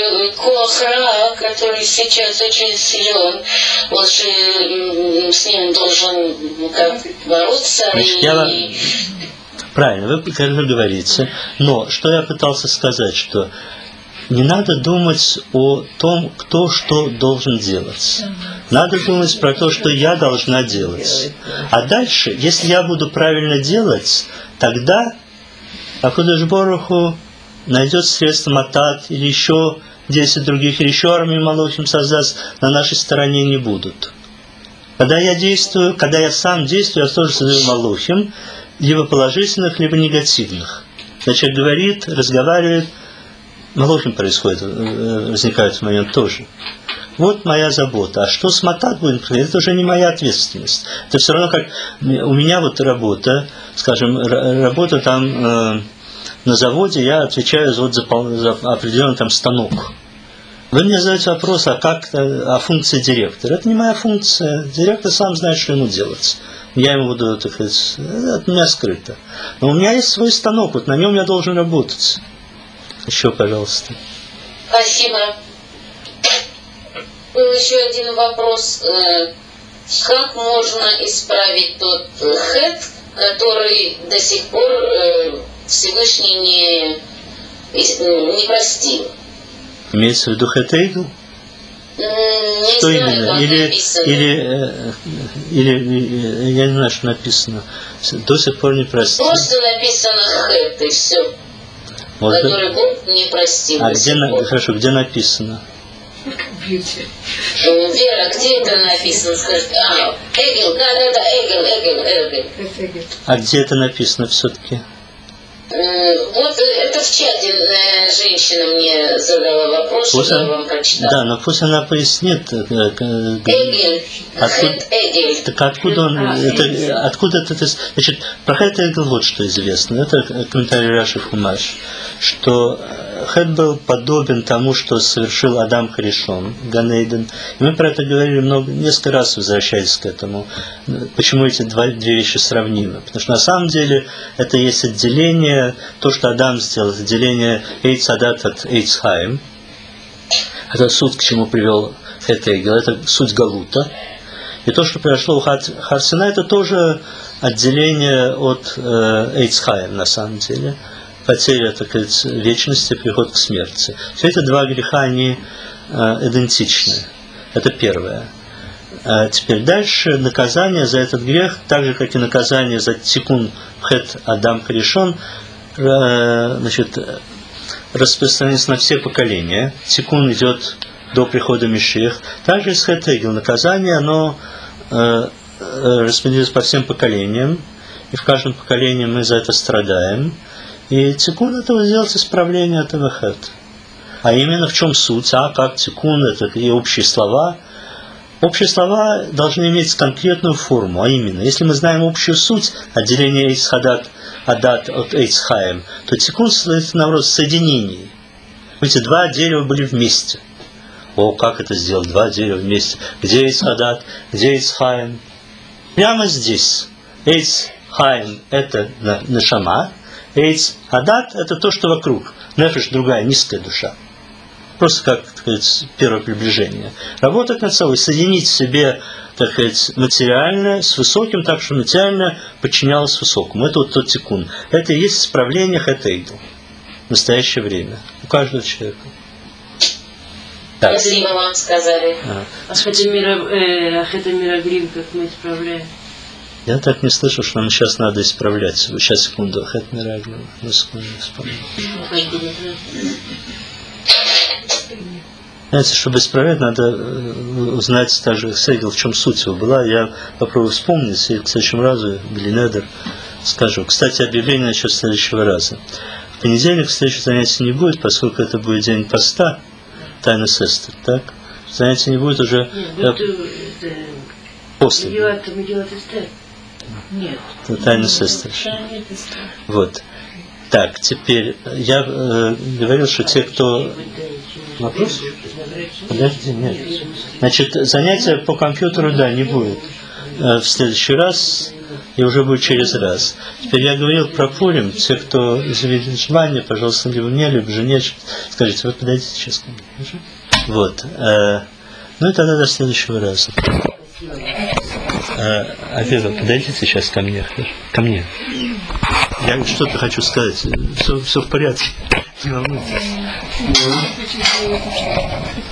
Кохра, который сейчас очень силен, он же с ним должен как бороться. Значит, и... я... Правильно, вы конечно говорите. Но что я пытался сказать, что не надо думать о том, кто что должен делать. Надо думать про то, что я должна делать. А дальше, если я буду правильно делать, тогда Акодеш Боруху найдет средства Матат или еще десять других, или еще армию Малохим создаст, на нашей стороне не будут. Когда я действую, когда я сам действую, я тоже создаю Малохим, либо положительных, либо негативных. Значит, говорит, разговаривает, Малохим происходит, возникает в момент тоже. Вот моя забота. А что с Матат будет происходить, это уже не моя ответственность. Это все равно как у меня вот работа, скажем, работа там э, на заводе, я отвечаю вот за, за определенный там станок. Вы мне задаете вопрос, а как о функции директора? Это не моя функция. Директор сам знает, что ему делать. Я ему буду, так сказать, это от меня скрыто. Но у меня есть свой станок, вот на нем я должен работать. Еще, пожалуйста. Спасибо. Был еще один вопрос. Как можно исправить тот хэт, который до сих пор Всевышний не, не простил? Имеется в виду хэт Эйгл? Не что знаю, именно? как Или, написано. или, или, я не знаю, что написано. До сих пор не простил. Просто написано хэт, и все. Вот, который Бог не простил. а где, на, хорошо, где написано? Вера, где это написано? Скажет, а, Эгел, да, да, да, Эгел, Эгел, Эгел. А где это написано все-таки? Вот это в чате женщина мне задала вопрос, пусть что я она, вам прочитала. да, но пусть она пояснит. Эгель. Хэт Эгель. Так откуда он, это, откуда это, значит, про Хэт Эгель вот что известно. Это комментарий Раши Хумаш, что Хэт был подобен тому, что совершил Адам Харишон, Ганейден. И мы про это говорили много, несколько раз, возвращаясь к этому. Почему эти два, две вещи сравнимы? Потому что на самом деле это есть отделение, то, что Адам сделал, отделение Эйц Адат от Эйц Хаим. Это суть, к чему привел Хэт Эгель, это суть Галута. И то, что произошло у Хар Синай, это тоже отделение от э, Эйц Хаим, на самом деле. Потеря, так сказать, вечности, приход к смерти. Все эти два греха, они э, идентичны. Это первое. А теперь дальше наказание за этот грех, так же, как и наказание за тикун Хэт Адам Харишон, э, значит, распространяется на все поколения. Тикун идет до прихода Мишиах. Также с Хэт Эгель наказание, оно э, распределяется по всем поколениям. И в каждом поколении мы за это страдаем. И тикун этого сделать исправление этого хэт. А именно в чем суть? А как тикун, это и общие слова. Общие слова должны иметь конкретную форму. А именно, если мы знаем общую суть отделения Эйц Хадат Адат от Эйц Хаим, то тикун состоит наоборот соединений. Эти два дерева были вместе. О, как это сделать? Два дерева вместе. Где Эйц Хадат? Где Эйц Хаим? Прямо здесь. Эйц Хаим это нешама. Эйц Адат это то, что вокруг. Нефеш другая, низкая душа. Просто как, так сказать, первое приближение. Работать над собой, соединить в себе, так сказать, материальное с высоким, так что материальное подчинялось высокому. Это вот тот тикун. Это и есть исправление Хэт Эгель в настоящее время. У каждого человека. Так. Спасибо вам сказали. А. А Хэт Мирагрим, как мы исправляем? Я так не слышал, что нам сейчас надо исправлять. Сейчас, секунду. Хэт Мирагрим. Ну, секунду, вспомнил. Знаете, чтобы исправлять, надо узнать также Сегел, в чем суть его была. Я попробую вспомнить, и к следующему разу Глинедер скажу. Кстати, объявление насчет следующего раза. В понедельник следующего занятия не будет, поскольку это будет день поста, Тайна Сестер, так? Занятия не будет уже... Нет, я... После. Нет. Это Тайна Сестер. Вот. Так, теперь я э, говорил, что те, кто... Вопрос? Подожди, нет. Значит, занятия по компьютеру, да, не будет. Э, в следующий раз, и уже будет через раз. Теперь я говорил про Пурим. Те, кто изъявит желание, пожалуйста, либо мне, либо жене, скажите, вы подойдите сейчас ко мне. Вот. Э, ну и тогда до следующего раза. Э, Авива, подойдите сейчас ко мне. Ко мне. Я что-то хочу сказать. Все, все в порядке. Не волнуйтесь.